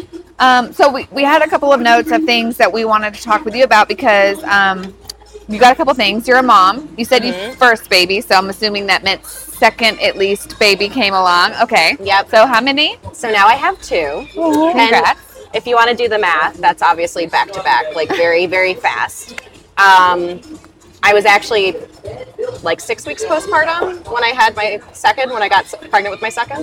So we had a couple of notes of things that we wanted to talk with you about because you got a couple things. You're a mom. You said you first baby, so I'm assuming that meant second at least baby came along. Okay. Yep. So how many? So now I have 2. Congrats. And if you want to do the math, that's obviously back to back, like very, very fast. I was actually like 6 weeks postpartum when I had my second, when I got pregnant with my second.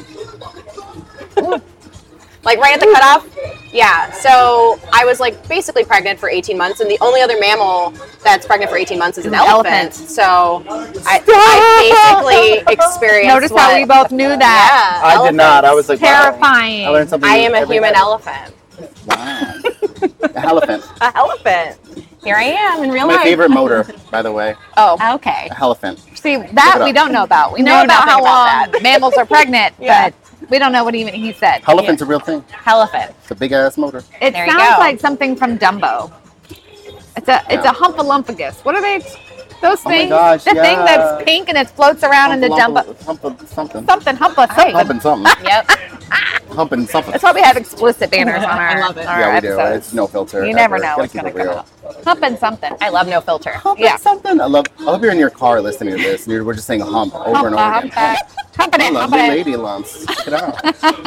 Like right at the cutoff. Yeah. So I was like basically pregnant for 18 months, and the only other mammal that's pregnant for 18 months is an elephant. So I basically experienced. Notice how we both knew that. Yeah, I did not. I was like, wow. Terrifying. I learned something. I am a every human day. elephant. Wow. An elephant. A elephant. Here I am in real My life. favorite motor, by the way. Oh, Okay. A elephant. See, that it we up. don't know about. We Know know about nothing how about long mammals are pregnant, Yeah. but we don't know what even he said. Elephant's a real thing. elephant. It's a big ass motor. It There you sounds go. like something from Dumbo. It's a humpalumpagus. What are they? Those Oh my things. gosh, the thing yeah. that's pink and it floats around in the Dumbo. Something. Something humpa something. Humping something. Yep. Humping something. That's why we have explicit banners on our. I love it. on our Yeah, we do. episodes. It's no filter. You never ever. know Gotta what's keep going to it come real. out. Humping something. I love no filter. Humping Yeah. something. I hope you're in your car listening to this. And we're just saying hump over and over again. Hump. Humping I it. love the Humping it. lady lumps. Check it out.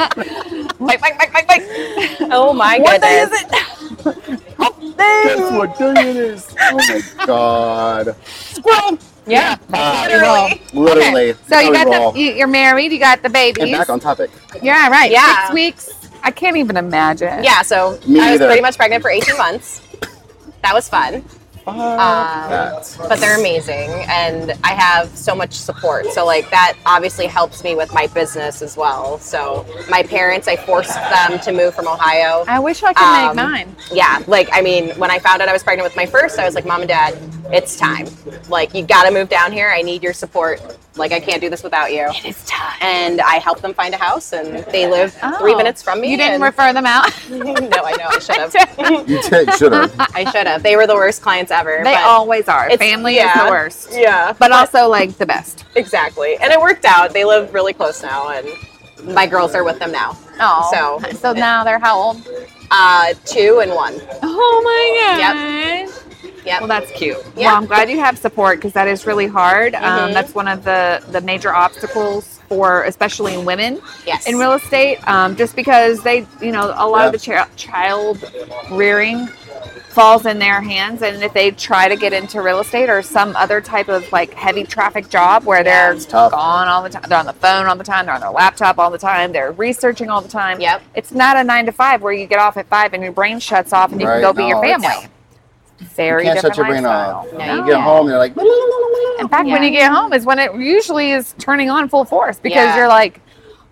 Bite. Oh my What day goodness. is it? Guess what day it is? Oh my god. Squirrel. Yeah. Literally. Literally. So you How we roll. got you're married. You got the babies. And back on topic. Yeah, right. Yeah. 6 weeks. I can't even imagine. Yeah, so Me I was either. pretty much pregnant for 18 months. That was fun. That. But they're amazing, and I have so much support. So like that obviously helps me with my business as well. So my parents, I forced them to move from Ohio. I wish I could make Um, mine. Yeah, like I mean, when I found out I was pregnant with my first, I was like, Mom and Dad, it's time. Like you got to move down here. I need your support. Like I can't do this without you. It's time. And I helped them find a house, and they live 3 minutes from me. Oh. You didn't and- refer them out. No, I know I should have. You should have. I should have. They were the worst clients ever. They but always are. it's- Family is yeah. the worst. Yeah, But also like the best. exactly. And it worked out. They live really close now, and my girls are with them now. Oh. So now they're how old? 2 and 1. Oh my god. Yep. Well, that's cute. Yeah. Well, I'm glad you have support because that is really hard. Mhm. That's one of the major obstacles for especially women Yes. in real estate. Just because they, a lot of Yeah. the child rearing falls in their hands, and if they try to get into real estate or some other type of like heavy traffic job where they're it's tough. gone all the time, they're on the phone all the time, they're on their laptop all the time, they're researching all the time. Yep. It's not a 9 to 5 where you get off at 5 and your brain shuts off and you can Right, go be your no, it's- family. Very You can't shut different your brain lifestyle. off. No, You get home, you're like, In fact, when you get home is when it usually is turning on full force because Yeah. you're like,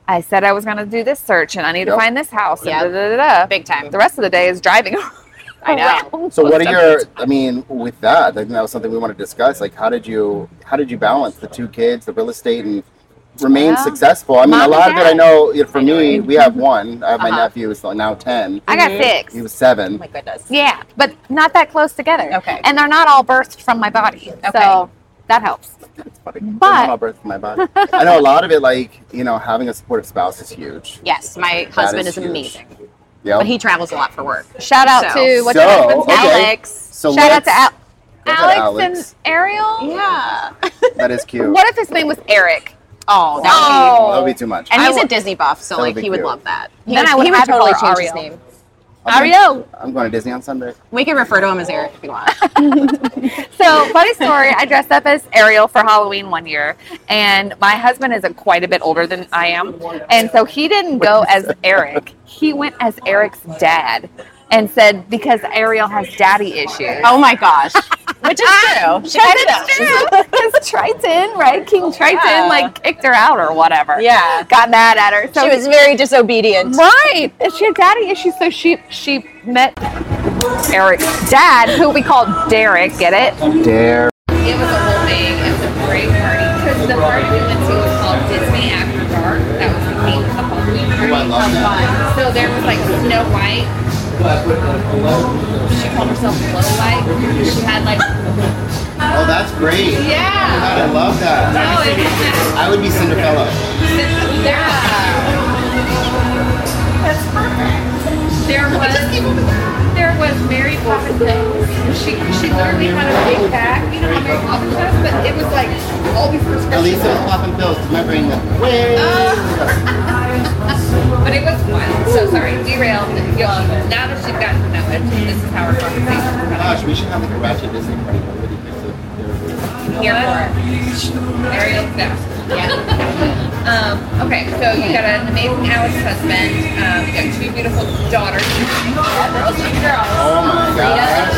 I said I was going to do this search and I need to Yep. find this house. And Yep. da, da, da, da. Big time. The rest of the day is driving. I know. around. So what are your, I mean, with that, I think that was something we want to discuss. Like, how did you balance the 2 kids, the real estate, and remain Well, successful? I mean, Mom a and lot of it, I Dad. know, for me, we have one. I have my nephew who's now 10. I got 6. He was 7. Oh my goodness. Yeah, but not that close together. Okay. And they're not all birthed from my body. So that helps. It's funny. But- They're not birth from my body. I know a lot of it, like, you know, having a supportive spouse is huge. Yes, my That husband is huge. amazing, Yeah. but he travels a lot for work. Shout out So- to what's So, your husband's name? okay. Alex. So Shout out to let's- go ahead, Alex and Ariel. Yeah. That is cute. What if his name was Eric? Oh, that Oh. That would be too much. and I he's a would- Disney buff, so That would like be he would cute. love that. Then I he would would have to totally call her change his Ariel. name. Ariel. I'm going to Disney on Sunday. We can refer to him as Eric if you want. So, funny story, I dressed up as Ariel for Halloween one year, and my husband is quite a bit older than I am. And so he didn't go as Eric, he went as Eric's dad and said, because Ariel has daddy issues. Oh my gosh, which is true. She kind of does. It's true. Because Triton, right? King Triton, Yeah. like, kicked her out or whatever. Yeah. Got mad at her. So She was very disobedient. right. And she had daddy issues, so she met Eric's dad, who we called Derek. Get it? Dare. It was a whole thing. It was a great party because the party we went to was called Disney After Dark. That was the theme of the Halloween party. Oh, I love that. So there was like Snow White. She called herself Glow White. She had like Oh, that's great. yeah. God, I love that. No, it was I would be Cinderella. That's perfect. There was Mary Poppins. She literally had a big bag. You know how Mary Poppins does, but it was like all these At prescriptions. least it was popping pills. 'Cause my brain went way. But it was fun. So sorry, derailed. Now that she's gotten to know it, this is how our conversation is going. Gosh, we should have like a ratchet Disney party. Everybody picks it. Here for it. Ariel's best. Okay, so you got an amazing Alex husband. You got 2 beautiful daughters. Girls. Oh my gosh.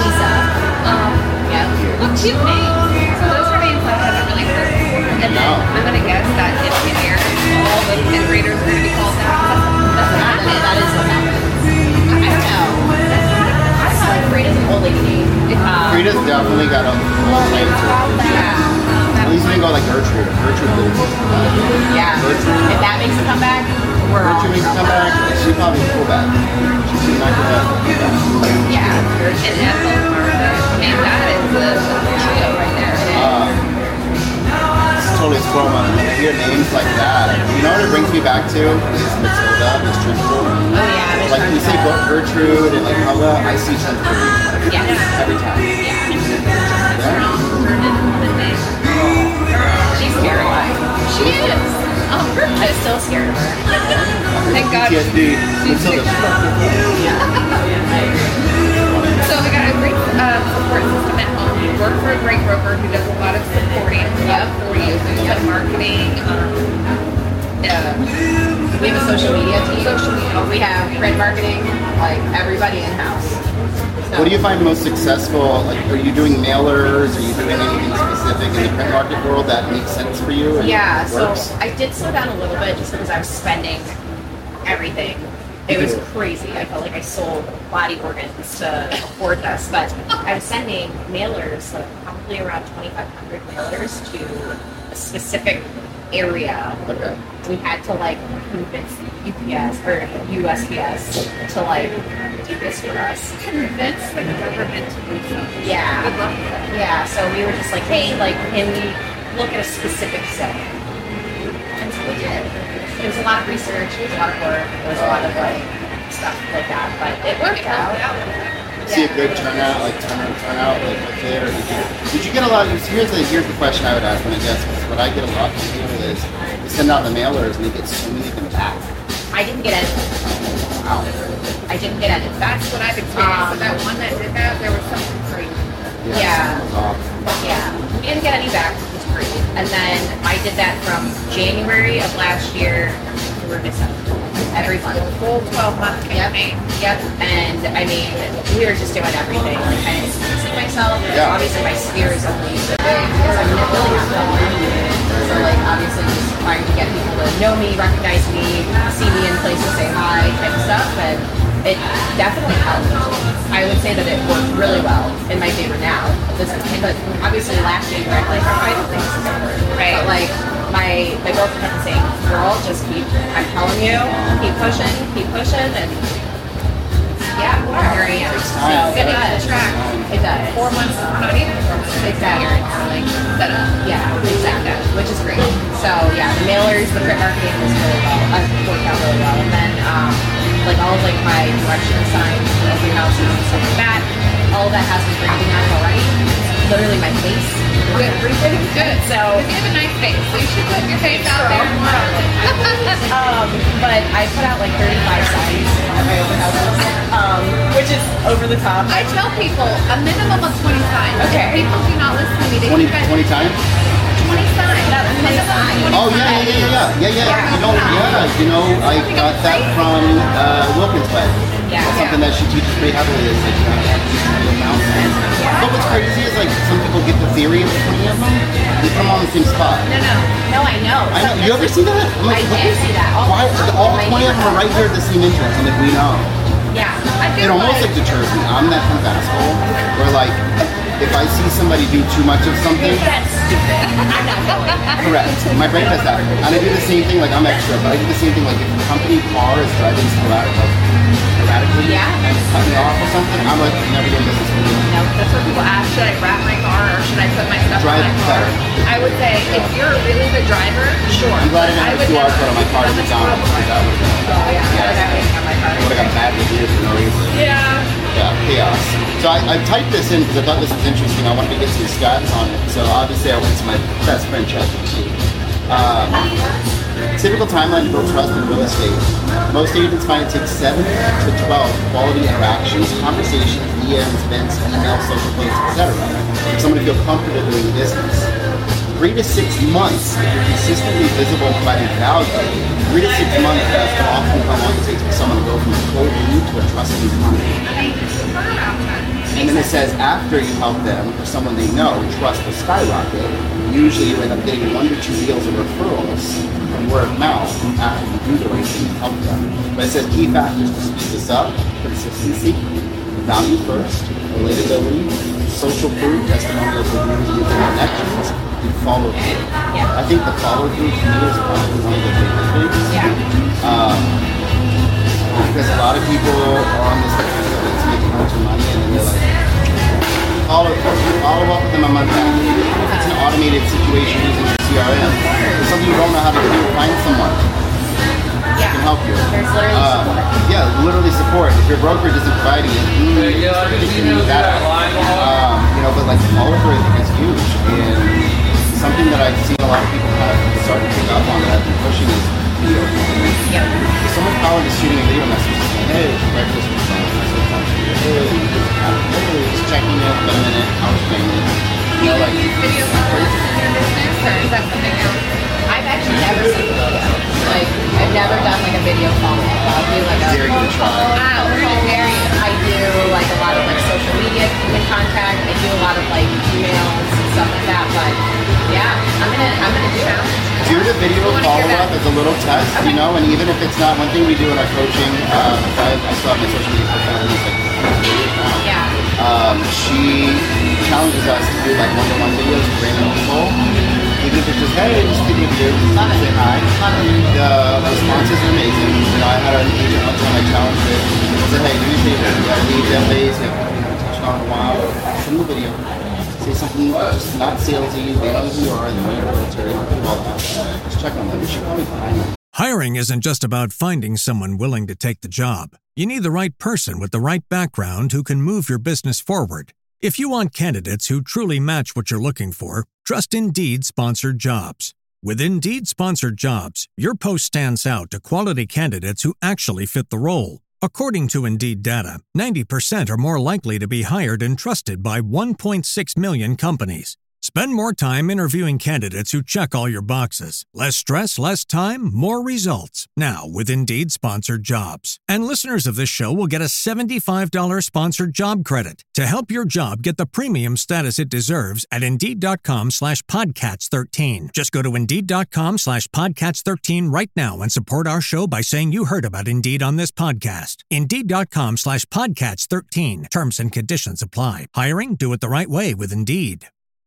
Look, cute names. So those are names I haven't really heard before. And then No. I'm gonna guess that in 10 years, all the 10th graders are gonna be called that. That's what happens. That is what happens. I don't know. I feel like Frida's an old lady name. Frida's definitely got a little flavor to it. Yeah. At least we didn't go like Gertrude. Gertrude did it. Yeah. Gertrude. If that makes a comeback, we're all Gertrude makes a comeback. She probably pull back. She's not gonna. Yeah. And Ethel, Martha, and that is the trio right there. It's totally squirrel money. When I hear names like that, you know what it brings me back to is Matilda, Miss Trimble. Oh yeah. Miss Like you say Gertrude and like Helga, I see Trimble Yes. every time. She's terrifying. She is. I'm still scared of her. Thank God. PTSD. She's Matilda. So we got a great support system at home. You work for a great broker who does a lot of supporting for you. So you have marketing, We have a social media team. Social media. We have print marketing, like everybody in house. What do you find most successful? Like, are you doing mailers? Are you doing anything specific in the print market world that makes sense for you? and Yeah, so works? I did slow down a little bit just because I was spending everything. It was crazy. I felt like I sold body organs to afford this, but I was sending mailers, like probably around 2,500 mailers to a specific area. Okay. We had to like convince UPS or USPS to like do this for us. convince the government to do something. Yeah. Good luck with that. Yeah, so we were just like, hey, like, can we look at a specific zone? And so we did. It was a lot of research, it was a lot of work, there was a lot of like stuff like that, but it worked out. See a good turnout, like turnout, like with it, or did you get a lot? Here's the question I would ask when I guess. What I get a lot from people is they send out the mailers and they get so many of them back. I didn't get any. Wow. I didn't get any. That's what I've experienced. So that one that did that, there was something crazy. Yeah. Awesome. Yeah, we didn't get any back, which was great. And then I did that from January of last year through December. Every month. Full 12-month campaign. Yep, and I mean, we were just doing everything. Like, kind of expressing myself. Yeah. Obviously, my sphere is only so big because I'm really not going. So like obviously just trying to get people to know me, recognize me, see me in places, say hi, type of stuff, and it definitely helped. I would say that it worked really well in my favor now. But obviously last January, like I don't think this is gonna work. Right. But like my girlfriend kept saying, girl, just I'm telling you, keep pushing, and yeah, here I am. So it does. It does. 4 months, not even 4 months. Exactly. Like set up. Yeah, exactly. Which is great. So yeah, the mailers, the print marketing was really well. Worked out really well, and then like all of like my direction signs, open houses, and stuff like that. All of that has been branding on it already. It's literally my face. Everything. Good. So you have a nice face, so you should put your face out there more often. But I put out like 35 signs at my open houses, which is over the top. I tell people a minimum of 20 signs. Okay. If people do not listen to me, they 20 think 20 times? 20 signs. That's minimum. Oh yeah. You know, I got that from Wilkins Way. Yeah. That's something that she teaches pretty heavily is that you have to have these amounts. But what's crazy is like some people get the theory of 20 of them, they put them on the same spot. No, I know. I know. You ever see that? I'm like, I did see that. Why all 20 of them are right here at the same entrance? I'm like, we know. Yeah. It almost like deters me. I'm that kind of asshole where like if I see somebody do too much of something, That's stupid. I'm not going. correct. My brain does that. And I do the same thing, like I'm extra, but I do the same thing, like if a company car is driving erratically and cut me off or something, I'm like, never doing business with you. No, that's what people ask. Should I wrap my car or should I put my stuff Drive in my car? better. I would say if you're a really good driver, sure. I'm glad I didn't have a QR code on my car to McDonald's. That would have got a bad review for no reason. Yeah, chaos. So I typed this in because I thought this was interesting. I wanted to get some stats on it. So obviously I went to my best friend ChatGPT. Typical timeline to build trust in real estate. Most agents find it takes 7 to 12 quality interactions, conversations, DMs, events, emails, social posts, etc. for someone to feel comfortable doing business. 3 to 6 months if you're consistently visible and providing value. 3 to 6 months as to often how long it takes for someone to go from a cold lead to a trusted client. And then it says after you help them or someone they know, trust will skyrocket. Usually you end up getting 1 to 2 deals of referrals from word of mouth after you do the right thing to help them. But it says key factors to speed this up: consistency, value first, relatability, social proof, testimonials, reviews, and connections, and follow through. I think the follow through to me is probably one of the biggest things. Because a lot of people are on this let's make a bunch of money and then they're like, follow up with them a month after. If it's an automated situation using CRM, it's something you don't know how to do, find someone that can help you. There's literally support. Yeah, literally support. If your brokerage isn't providing it, you need that out. But like follow through I think is huge. And something that I've seen a lot of people kind of start to pick up on that I've been pushing is video. There's so much power in just shooting a video message saying, hey, breakfast with someone. Hey, just checking in, been a minute, how was training? Do you use video followers in your business or is that something else? I've actually never seen a video. Like, I've never done like a video follow-up. I'll do like a Dare you to try. I do like a lot of like social media human contact. I do a lot of like emails and stuff like that. But yeah, I'm gonna challenge. Do the video follow-up as a little test, and even if it's not, one thing we do in our coaching, I still have my social media profile, she challenges us to do like one-to-one videos with random people. Even if it's just, hey, just give me a video, say hi. The responses are amazing. I had an agent one time I challenged it. I said, hey, do me a favor, you gotta leave that ways, you haven't touched on in a while, send me a video. Say something just not salesy, they know who you are, they know you're military, all that. Just check on them. You should probably find them. Hiring isn't just about finding someone willing to take the job. You need the right person with the right background who can move your business forward. If you want candidates who truly match what you're looking for, trust Indeed Sponsored Jobs. With Indeed Sponsored Jobs, your post stands out to quality candidates who actually fit the role. According to Indeed data, 90% are more likely to be hired and trusted by 1.6 million companies. Spend more time interviewing candidates who check all your boxes. Less stress, less time, more results. Now with Indeed Sponsored Jobs. And listeners of this show will get a $75 sponsored job credit to help your job get the premium status it deserves at Indeed.com/Podcats13. Just go to Indeed.com/Podcats13 right now and support our show by saying you heard about Indeed on this podcast. Indeed.com/Podcats13. Terms and conditions apply. Hiring? Do it the right way with Indeed.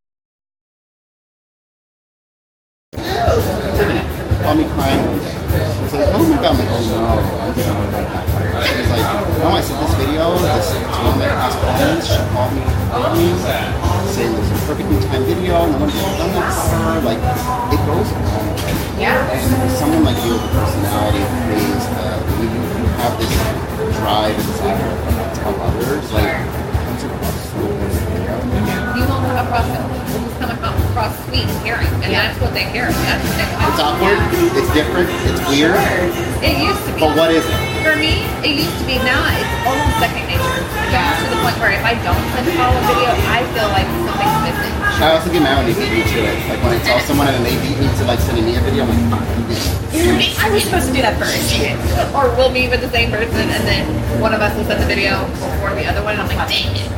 Call me crying one day. He's like, oh my god, I'm like, oh no, I'm sorry about that. He's like, no, I said this video, this team that asked questions, she called me, saying it was a perfectly timed video, no one's done that before. Like, it goes a long way. Yeah. And for someone like you with a personality, please, you have this drive and desire to tell others, like, comes across so good. You won't come across it. You'll just come across sweet and caring, and that's what they care. That's what they want. It's awkward, it's different, it's weird. It used to be. But what is it? For me, it used to be. Now it's almost second nature. It's almost to the point where if I don't send a follow video, I feel like something's missing. I also get mad when they beat me to it. Like when I tell someone and they beat me to like sending me a video, I'm like, I was supposed to do that first. Or we'll meet with the same person, and then one of us will send the video before the other one, and I'm like, dang it.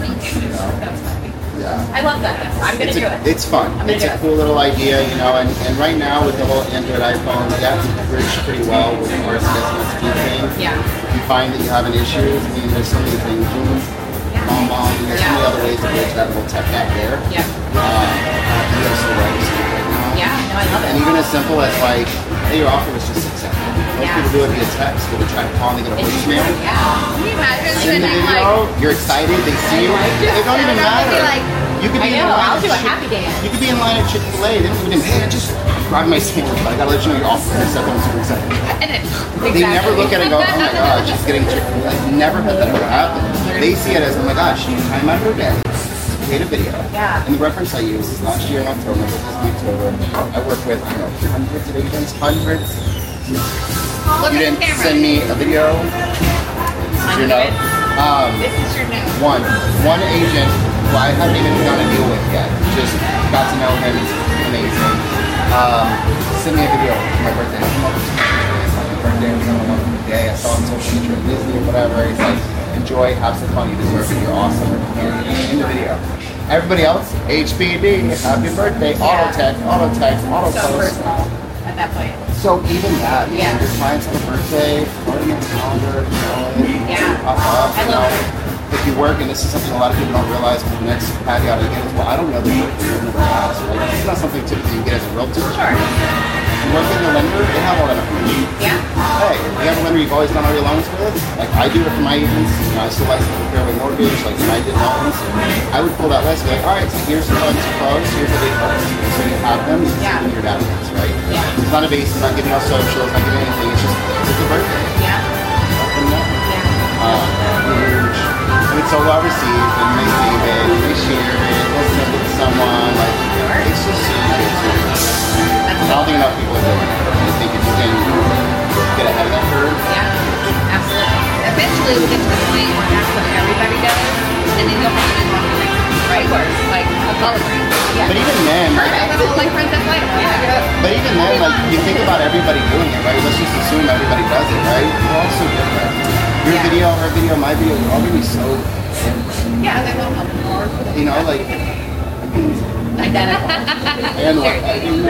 yeah. I love that. I'm going to do it. It's fun. It's a cool little idea, you know, and right now with the whole Android iPhone, that's bridged pretty well with the RCS thing. Yeah. You find that you have an issue, I mean, there's so many things. And there's so many other ways to bridge that whole tech gap there. Yeah. You have so right to speak right now. Yeah, no, I love it. And even as simple as like, hey, your offer was just accepted. Most people do it via text, or they try to call and they get a voicemail. Yeah. Can you imagine Send the video, you're excited, they see you. It don't even matter. You could be in line I'll do a happy dance. You could be in line at Chick-fil-A. They don't even, hey, I just grabbed my sandwich, but I gotta let you know you're off. I'm super excited. And it, They never look at it and go, oh my god, she's getting Chick-fil-A. I've never had that ever happen. They see it as, oh my gosh, she's time out of her day. Create a video. Yeah. And the reference I used is last year in October, I worked with hundreds of agents, hundreds. Look You at didn't the camera. send me a video. You know? This is your new. One agent who I haven't even done a deal with yet. Just got to know him. He's amazing. Send me a video for my birthday. It's my birthday. I'm going to the day. I saw him social media at Disney or whatever. He's like, enjoy, have some fun. You deserve it. You're awesome. In the video. Everybody else, HBD, happy birthday, auto text, auto So post. personal at that point. So even that, Yeah. your clients on a birthday, already on the calendar, Yeah. I love it. If you work, and this is something a lot of people don't realize, but the next caveat I get is, well, I don't know the birthday of the class, right? It's not something typically you get as a realtor. Sure. You work in the lender, they have all that information. Yeah. Hey, you have a lender you've always done all your loans with, like I do it for my agents, you know, I still like to prepare my mortgage, like when I did loans, I would pull that list and be like, all right, so here's the funds to close, here's the date close. So you have them, you Yeah. in your database, right? Yeah. It's not a base, it's not giving out socials, not giving anything, it's just, it's a birthday. Yeah. Nothing more. Yeah. Huge. And it's so well received, and they save it, and they share it, they'll send it to someone, like, it's just so good. I don't think enough people are doing it. I think if you can get ahead of that curve, Yeah. Absolutely. Eventually we get to the point where that's what everybody does, and then you'll have to do one thing, right? Where it's like a hologram. Yeah. but even then, Like Princess Leia. Yeah. but even then, like, you think about everybody doing it, right? Let's just assume everybody does it, right? We're all so different. Your Yeah. video, her video, my video, we're all gonna be so different. Yeah, they will help more. You know, like, Identical. and like,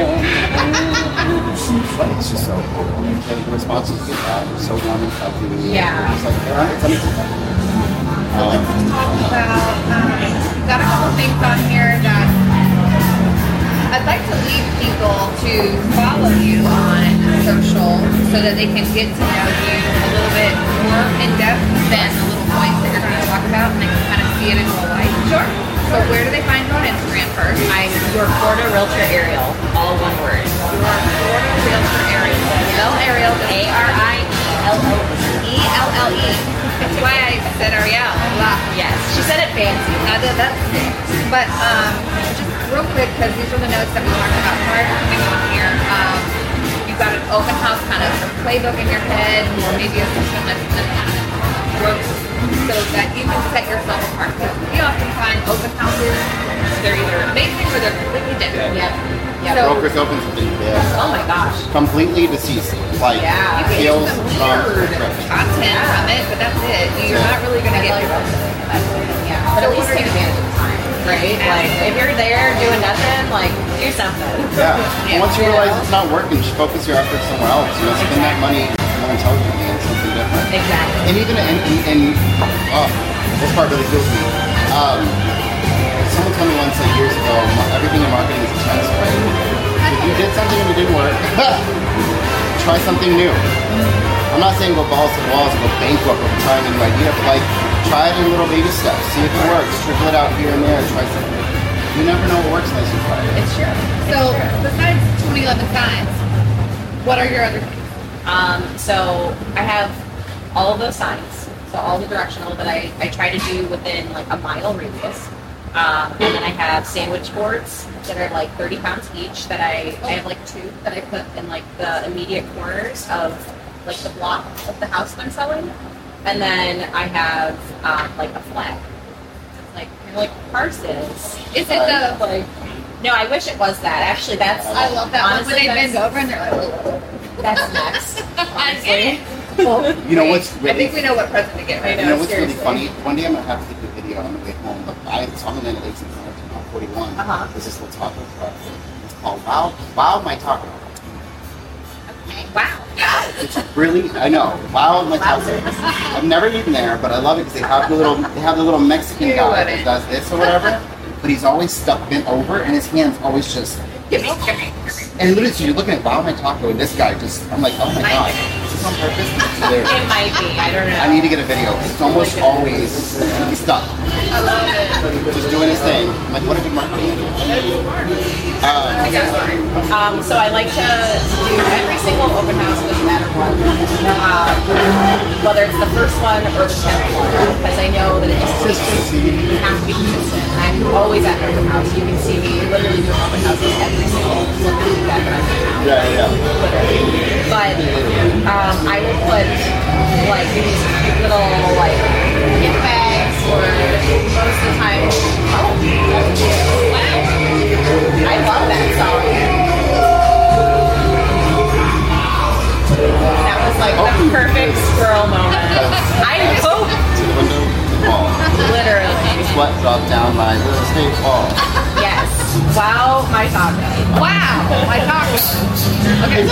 but it's just so cool. And the responses you get back are so warm and fuzzy. Yeah. It's like, it's amazing. Let's talk about, we've got a couple things on here that I'd like to lead people to follow you on social so that they can get to know you a little bit more in depth than the little points that you're going to talk about, and they can kind of see it in real life. Sure. So where do they find you on Instagram first? I'm your Florida Realtor Ariel, all one word. Your Florida Realtor Ariel. Spell Ariel. A-R-I-E-L-O-E. E-L-L-E. That's why I said Ariel. Blah. Yes, she said it fancy. That's but just real quick, because these are the notes that we talked about prior to coming on here. You've got an open house kind of playbook in your head, or maybe a system that's kind of broke, so that you can set yourself apart. Because we often find open houses, they're either amazing or they're Hampton. Yeah. So- Brokers Open's been big. Oh my gosh. Completely deceased. Like, Yeah. feels Some from weird content from it, but that's it. You're not really going to get your Yeah. But at least take advantage of the time, right? Like if you're there doing nothing, like do something. Yeah. Yeah. Once you realize it's not working, just focus your efforts somewhere else. You know, spend that money more intelligently on something different. Exactly. And even this part really kills me. Someone told me once like years ago, everything in marketing is a test, right? If you did something and it didn't work, try something new. I'm not saying go balls to the walls and go bankrupt over trying a new idea, but like try it in little baby steps. See if it works. Trickle it out here and there. Try something. You never know what works unless you try it. It's true. So, besides 2011 signs, what are your other things? So I have all of those signs, so all the directional that I try to do within like a mile radius. And then I have sandwich boards that are like 30 pounds each that I have like 2 that I put in like the immediate corners of like the block of the house that I'm selling. And then I have like a flag. It's like kind of like Parsons. Is it the Like, no, I wish it was that. Actually, that's I love that one when honestly, they bend that's- over and they're like, That's next. honestly. You know what's I really think we know what present to get right You now. know what's really seriously. funny? One day I'm gonna have to take a video on the way home. But I saw him in Lexington on 41. There's this little taco truck. It's called Wow My Taco. Wow. It's really, I know, Wow My Taco. I've never eaten there, but I love it because they have the little Mexican You guy wouldn't. that does this or whatever. But he's always stuck bent over, and his hands always just. Give me. And literally, so you're looking at Wow My Taco, and this guy just, I'm like, oh my god, is this on purpose? So there- It might be. I don't know. I need to get a video. It's almost always stuck. I love it. Just doing his thing. I'm like, what a good marketing. So I like to do every single open house, doesn't matter what. Whether it's the first one or the 10th one, because I know that you have to be consistent. I'm always at an open house. You can see me literally doing open houses every single weekend that I'm in town. Yeah. But I will put like these cute little like gift bags or most of the time. Oh, wow! I love that song. That was like the perfect squirrel moment. I hope To the window, to the wall. literally. Sweat dropped down my real estate wall. Yes. Wow, my taco. Wow. My taco. Okay.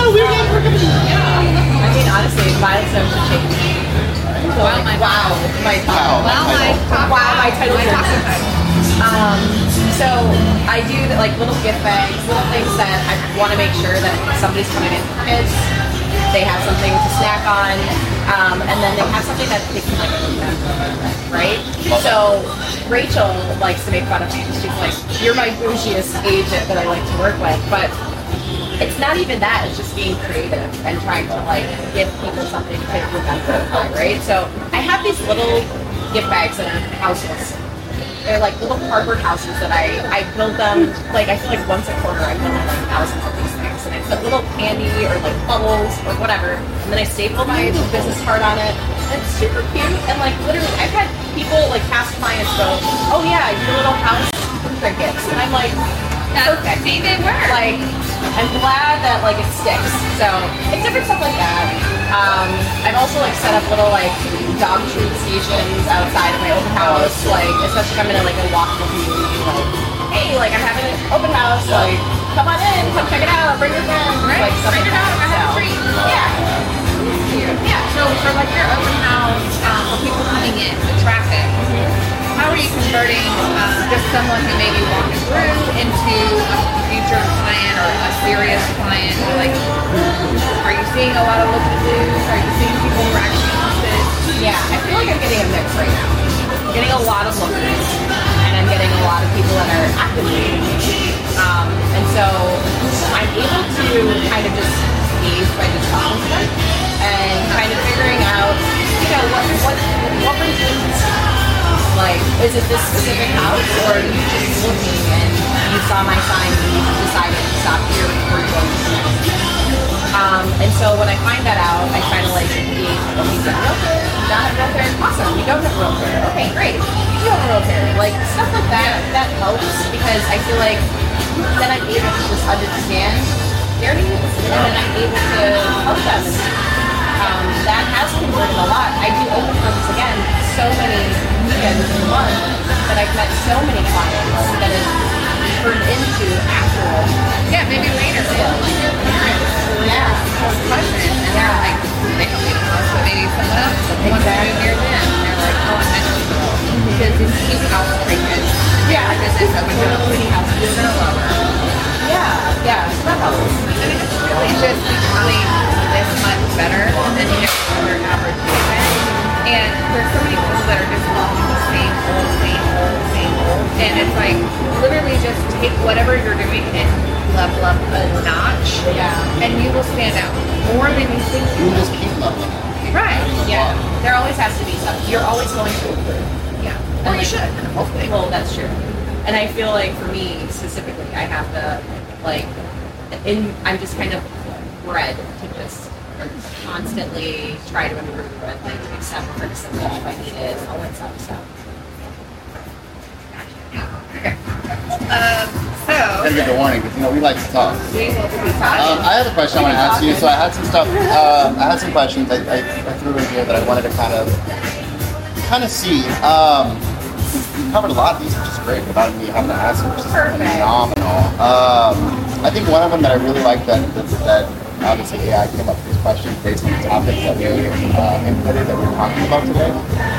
I mean, honestly, milestones should change. So Wow, my wow, my taco. Wow, my taco. Wow, my title My is- taco. So I do like little gift bags, little things that I want to make sure that if somebody's coming in for kids, they have something to snack on, and then they have something that they can like look at, right? So Rachel likes to make fun of me. She's like, "You're my bougiest agent that I like to work with," but it's not even that. It's just being creative and trying to like give people something to remember, right? So I have these little gift bags that are houses. They're like little cardboard houses that I build them, like I feel like once a quarter I build like thousands of these things. And I put little candy or like bubbles or whatever, and then I staple my business card on it. And it's super cute, and like literally I've had people like past clients go, "Oh yeah, your little house trinkets," and I'm like, perfect. See, they work. Like, I'm glad that like it sticks. So it's different stuff like that. I've also like set up little like dog treat stations outside of my open house. Like, especially if I'm in a, like a walkable community. Like, hey, like I'm having an open house. Like, come on in, come check it out, bring your friends. Right. Like, stuff Bring like your dog, that. I have a So, treat. Yeah. Yeah. So for like your open house, for people coming in, the traffic, how are you converting just someone who may be walking through into a future client or a serious client? Like, are you seeing a lot of look-at-do's? Are you seeing people who are actually interested? Yeah, I feel like I'm getting a mix right now. I'm getting a lot of lookers, and I'm getting a lot of people that are actively engaged. And so I'm able to kind of just gauge by just talking to them and kind of figuring out, you know, what brings you into this house? Like, is it this specific house, or are you just looking and you saw my sign and you decided to stop here before you go to the next? And so when I find that out, I try to like engage, okay, you got a realtor, you don't have a realtor, awesome, you don't have a realtor, okay, great, you do have a realtor, like stuff like that, that helps because I feel like then I'm able to just understand their needs, and then I'm able to help them. That has converted a lot. I do open rooms again so many weekends in a month that I've met so many clients that have turned into actual. Yeah, maybe later. Like your parents. Yeah. Question. And they're like, they don't need a house, but maybe someone else wants to move near them. And they're like, oh, I'm meant to. Because it's cute house treatment. Yeah, this is open to a pretty house. This is a lover. Yeah, that helps. I mean, it's really just becoming this much better than your average patient. And there's so many people that are just following the same old. And it's like, literally just take whatever you're doing and level up a notch. Yeah. And you will stand out more than you think You just keep leveling up. Right. Yeah. There always has to be something. You're always going to improve. Yeah. Or you should, hopefully. Well, that's true. And I feel like for me specifically, I have to I'm just kind of bred to just constantly try to improve and like accept criticism if I need it, all that stuff. So. Gotta get the warning because we like to talk. We will be talking. I have a question I want to ask you. So I had some stuff. I had some questions I threw in here that I wanted to kind of see. You covered a lot of these, which is great, without me having to ask them, which is phenomenal. I think one of them that I really like that obviously AI came up with these questions based on the topics that we inputted that we're talking about today.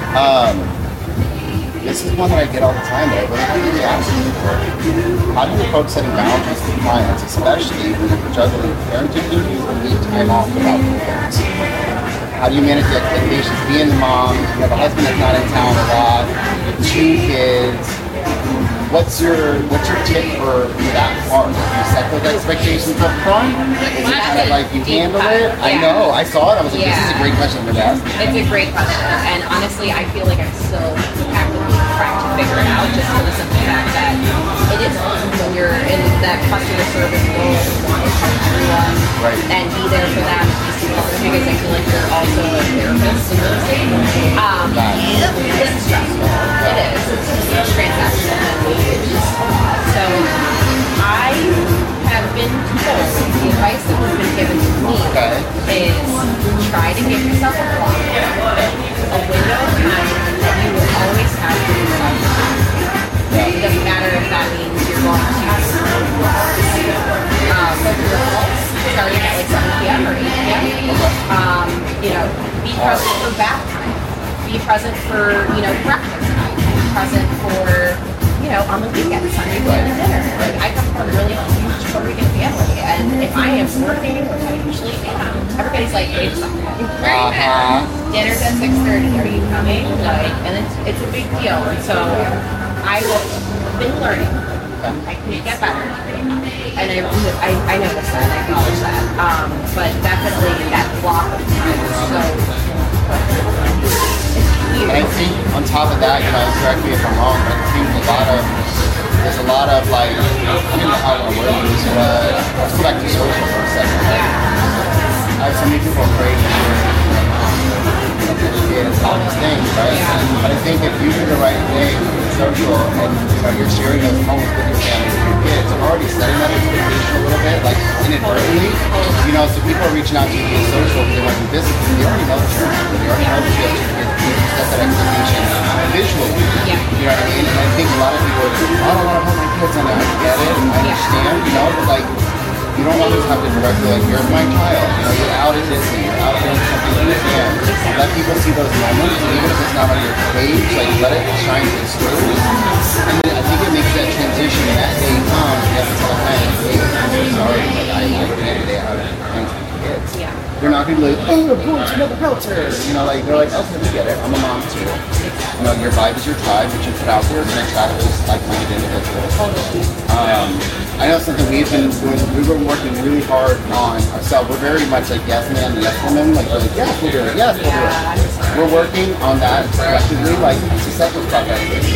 This is one that I get all the time that I really need to ask you. How do you approach setting boundaries with clients, especially when you're juggling parenting duties and need time off without kids? How do you manage the expectations of being the mom? You have a husband that's not in town a lot, you have 2 kids. What's your tip for that part? Do you set those expectations up front? Is it kind of like you handle it? I know, I saw it, I was like, this is a great question to ask. It's a great question, and honestly, I feel like I'm still actively trying to figure it out, just for the simple fact that it is fun when you're in that customer service role and want to help everyone and be there for them, because I feel like you're also a therapist in real estate. It's stressful. It is. It's transactional. So I have been told the advice that has been given to me is try to give yourself a clock, a window of time that you will always have for yourself. It doesn't matter if that means you're going to go to your house starting at like 7 p.m. or 8 p.m. Be present for bath time. Be present for, breakfast time. Be present for, on the weekend, Sunday morning dinner. Like, I come from a really huge Puerto Rican family, and if I am working, which I usually am, everybody's like, it's dinner's at 6:30. Are you coming? And it's a big deal. And so I've been learning. I can get better. And I noticed that, I acknowledge that. But definitely that block of time is so And I think on top of that, correct me if I'm wrong, but I think there's a lot of like, I don't know how to word this, but let's go back to social for a second. I have so many people afraid to educate and all these things, right? But I think if you do the right thing with social and you're sharing those moments with your family, with your kids, and already setting that expectation a little bit, like inadvertently, so people are reaching out to you via social because they want to do business, and you already know the terms, you already know the deal, you set that expectation visually. You know what I mean? And I think a lot of people are like, I don't want to put my kids on it. I get it, I understand, but like, you don't always have to directly like, here's my child, you're out at Disney, you're out doing something you can. Let people see those moments, and even if it's not on your page, like let it shine through. And then I think it makes that transition, and that day comes, you have to tell a client, hey, I'm so sorry, but I today I have things with kids. They're not going to be like, oh, I'm going to another realtor. They're like, okay, we get it, I'm a mom too. Your vibe is your tribe, which you put out there, and attract those like-minded individuals. I know something we've been doing, we've been working really hard on ourselves. We're very much like yes man, yes woman, like we're like, yes, we'll do it, yes, we'll do it. We're working on that collectively, like it's a separate project.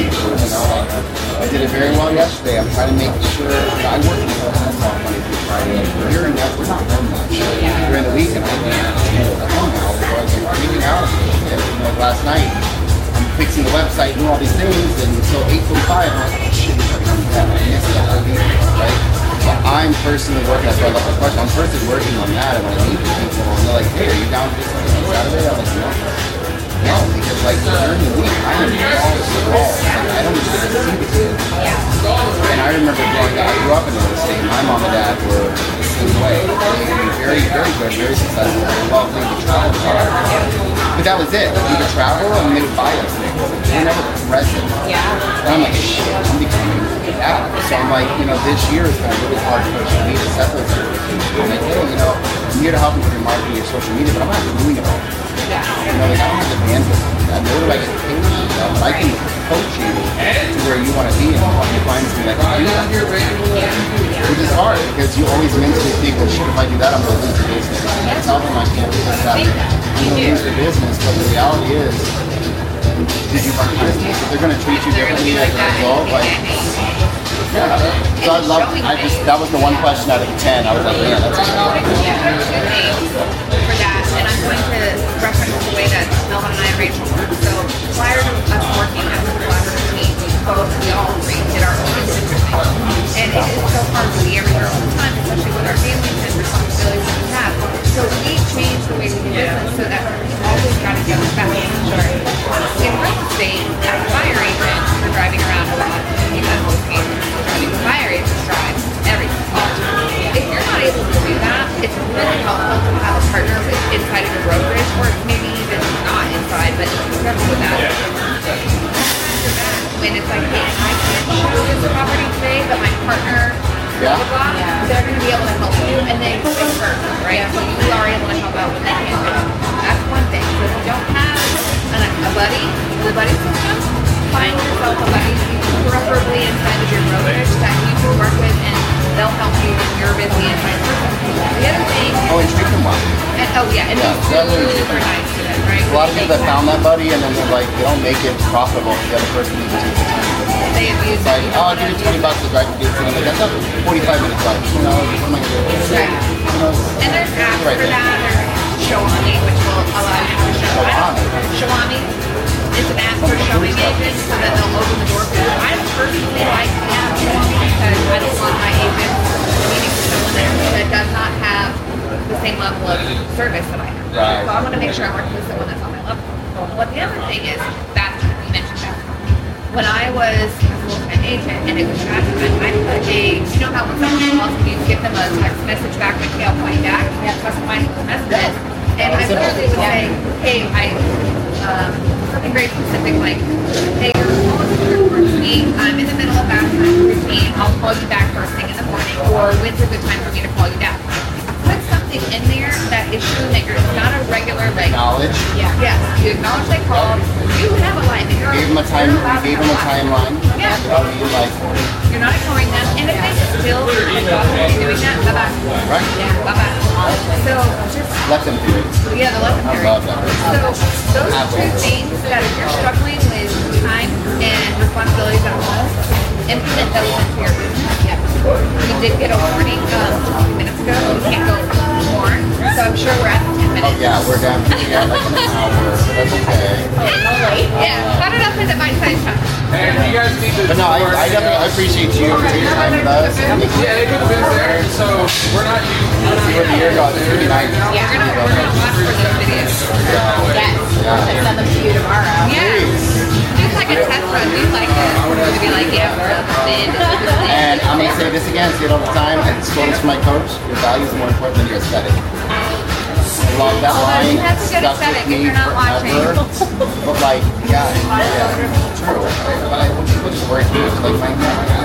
I did it very well yesterday. I'm trying to make sure that I work until I have Monday through Friday. During that, we're not home much. During the weekend, I can't at home now because I'm hanging out. Last night, I'm fixing the website, doing all these things, and until 8:45, I'm like, oh shit, I missed that whole weekend, right? I'm personally working, that's why I love the question, I'm personally working on that, and when I meet people, and they're like, hey, are you down to do something on Saturday? I'm like, no, because like during the week, I am all involved. Like, I don't even get to see the kids. And I remember growing up, I grew up in real estate. My mom and dad were the same way. Very, very good, very successful. They loved me to travel hard. But that was it. We would travel and they would buy us things. They were never present. And I'm like, shit, I'm becoming that. So I'm like, this year has been really hard for me to set those expectations. I'm like, hey, I'm here to help you with your marketing, your social media, but I'm not doing it all. Like I don't have the bandwidth to do that. Nor do I get paid to do that. But I can coach you to where you want to be and help you find something that can do that. Which is hard because you always mentally think, well, shit, if I do that, I'm going to lose the business. And I tell them I can't do that. I'm going to lose the business. But the reality is, did you run a business? If they're going to treat you differently as a result, like, yeah. So that was the one question out of 10. I was like, yeah, that's good. For that, and I'm going to reference the way that Melvin and I and Rachel work. So prior to us working as a collaborative team, we all three did our own individual things. And it is so hard to be everywhere all the time, especially with our families and responsibilities that we have. So we changed the way we do business so that we always got to go fast. In real estate, as a buyer agent, we're driving around a lot. You have locations. Driving a buyer agent drives everything all the time. If you're not able to do that, it's really helpful to have a partner inside of your brokerage, or maybe even not inside, but careful with that. When it's like, hey, I can't show this property today, but my partner, blah, blah, blah, they're going to be able to help you, and then vice versa, right? So you are able to help out when they can't do it. That's one thing. So if you don't have a buddy, the buddy system, find yourself a buddy, preferably inside of your brokerage that you can work with, and they'll help you when you're busy and vice versa. The other thing. And treat them well. And be super nice to them, right? A lot of people that found that buddy and then they're like, they don't make it profitable for the other person to take the time. They abuse it. Like, I'll give you $20 to drive to Gibson. I'm like, that's a 45-minute drive. What am I going to do? Right. And there's apps for that. There's Shawami, which will allow you to show. Shawami. It's an app for showing agents so that they'll open the door for you. I personally like the app Shawami because I don't want my agents meeting with someone there that does not have the same level of service that I have. Right. So I want to make sure I'm working with someone that's on my level. But the other thing is that you mentioned that. When I was a full-time agent and it was bad time, I put you know how when someone calls you give them a text message back like, hey, I'll call you back, you have customizable messages. And I literally would say, hey, something very specific like, hey, your call is important to me. I'm in the middle of bath time routine. I'll call you back first thing in the morning, or when's a good time for me to call you back? Put something in there that is showing that you're not a regular acknowledge. Yes, you acknowledge they called. You have a line. Gave them a timeline. Yeah. You're not ignoring them, and if they still are doing that, bye-bye. Right. Yeah, bye-bye. So just let them do it. Yeah, let them do it. I love that. So those two things that if you're struggling with time and responsibilities at home, implement those into your business. Yeah. We did get a warning a few minutes ago. We can't go more. So I'm sure we're at 10 minutes. Oh yeah, we're down to like an hour. That's okay. Yeah, cut it up into bite-sized chunks. Hey, you guys need to. But no, I definitely appreciate you taking your time with us. Yeah, they could have been there, so we're not See what the year goes. It's really nice. Yeah, we're gonna watch for those videos. Yes. I'll send them to you tomorrow. Yeah. Just like a test run, we like to be like, yeah, we're up in. And I'm gonna say this again, say it all the time. I stole this from my coach. Your value is more important than your aesthetic. I love that line. That's a good aesthetic if you're not watching. But like, yeah, true. But people just wear huge, like my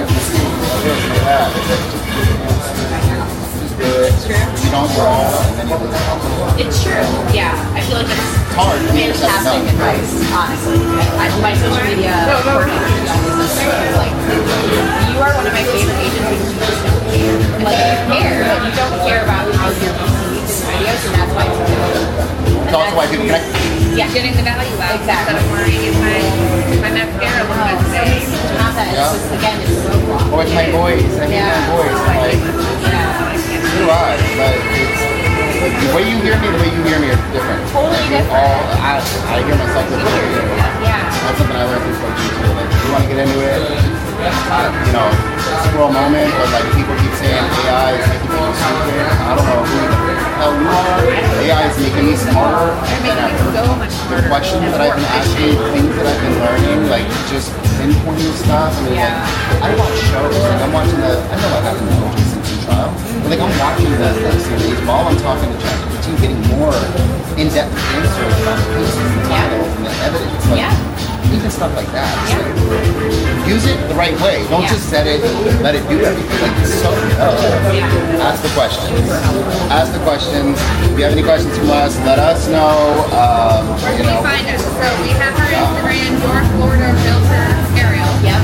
you don't grow and then you lose confidence. It's true. Yeah. I feel like it's hard. fantastic advice, honestly. My social media working is like, you are one of my favorite agents because you just don't care. Like, you care, but you don't care about how you're perceived in videos, and that's why it's good. It's also why people connect. Yeah, getting the value out. Exactly. Instead of worrying if my mascara looks good today. Not that it's just, again, it's a roadblock. Or with my boys. I mean, my boys. Like, do I? But it's like, the way you hear me, the way you hear me are different. Totally different. I hear myself differently. Yeah. That's something I learned from coaching too. Like, if you want to get into it, you know, scroll moment, but like people keep saying AI is making people stupid. I don't know who the hell you are. AI is making me smarter. The questions that I've been asking, things that I've been learning, like just pinpointing stuff. I mean, like, I watch shows. Like I'm watching I know what happened in the O.J. Simpson trial. But like I'm watching the series while I'm talking to ChatGPT, getting more in-depth answers about the cases, the titles, and the evidence. Like, even stuff like that. Like, use it the right way. Don't just set it and let it do everything. Like, it's so ask the questions. Ask the questions. If you have any questions from us, let us know. Where can you find us? So we have our Instagram, North Florida Realtor Ariel. Yep.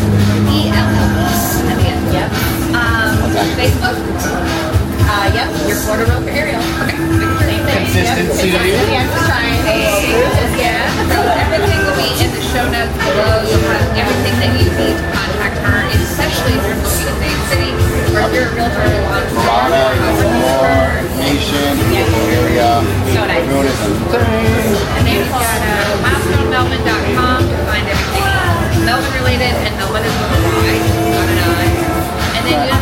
ELL. Yep. Facebook. Yep. Your Florida Realtor Ariel. Okay. Consistency. Yeah, I'm trying. Yeah. So everything will be in the show notes below. You'll have everything that you need to contact her, especially if you're looking in Dade City or if you're a realtor who wants Marana, more information, area. So nice. Everyone is insane. And then you've got milestonemelvin.com to find everything Melvin related, and Melvin is with a Y, not an I. And then you have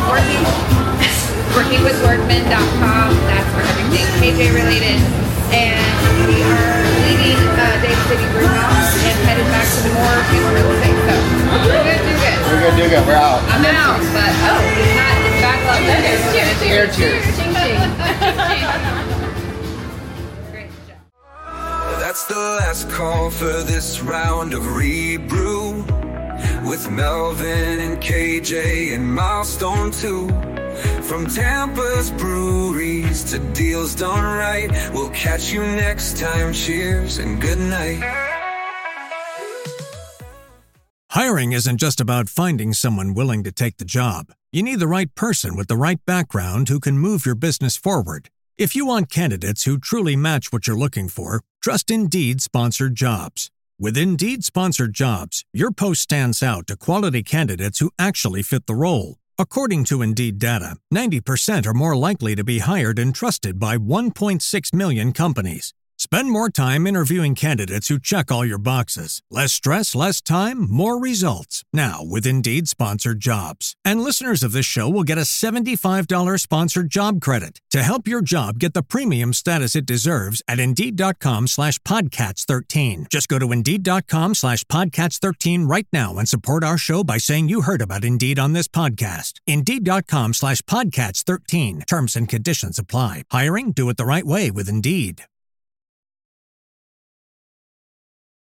workingwithworkman.com. That's for everything KJ related. And we are leaving Dade City Brewhouse and headed back to the more people real estate. So we're good, do good. We're good, do good. We're out. I'm out, but it's not. It's bad luck. Cheers. Cheers. Ching, ching. Great job. That's the last call for this round of Rebrew with Melvin and KJ and Milestone 2. From Tampa's breweries to deals done right, we'll catch you next time. Cheers and good night. Hiring isn't just about finding someone willing to take the job. You need the right person with the right background who can move your business forward. If you want candidates who truly match what you're looking for, trust Indeed Sponsored Jobs. With Indeed Sponsored Jobs, your post stands out to quality candidates who actually fit the role. According to Indeed data, 90% are more likely to be hired and trusted by 1.6 million companies. Spend more time interviewing candidates who check all your boxes. Less stress, less time, more results. Now with Indeed Sponsored Jobs. And listeners of this show will get a $75 sponsored job credit to help your job get the premium status it deserves at Indeed.com/Podcats13. Just go to Indeed.com/Podcats13 right now and support our show by saying you heard about Indeed on this podcast. Indeed.com/Podcats13. Terms and conditions apply. Hiring? Do it the right way with Indeed.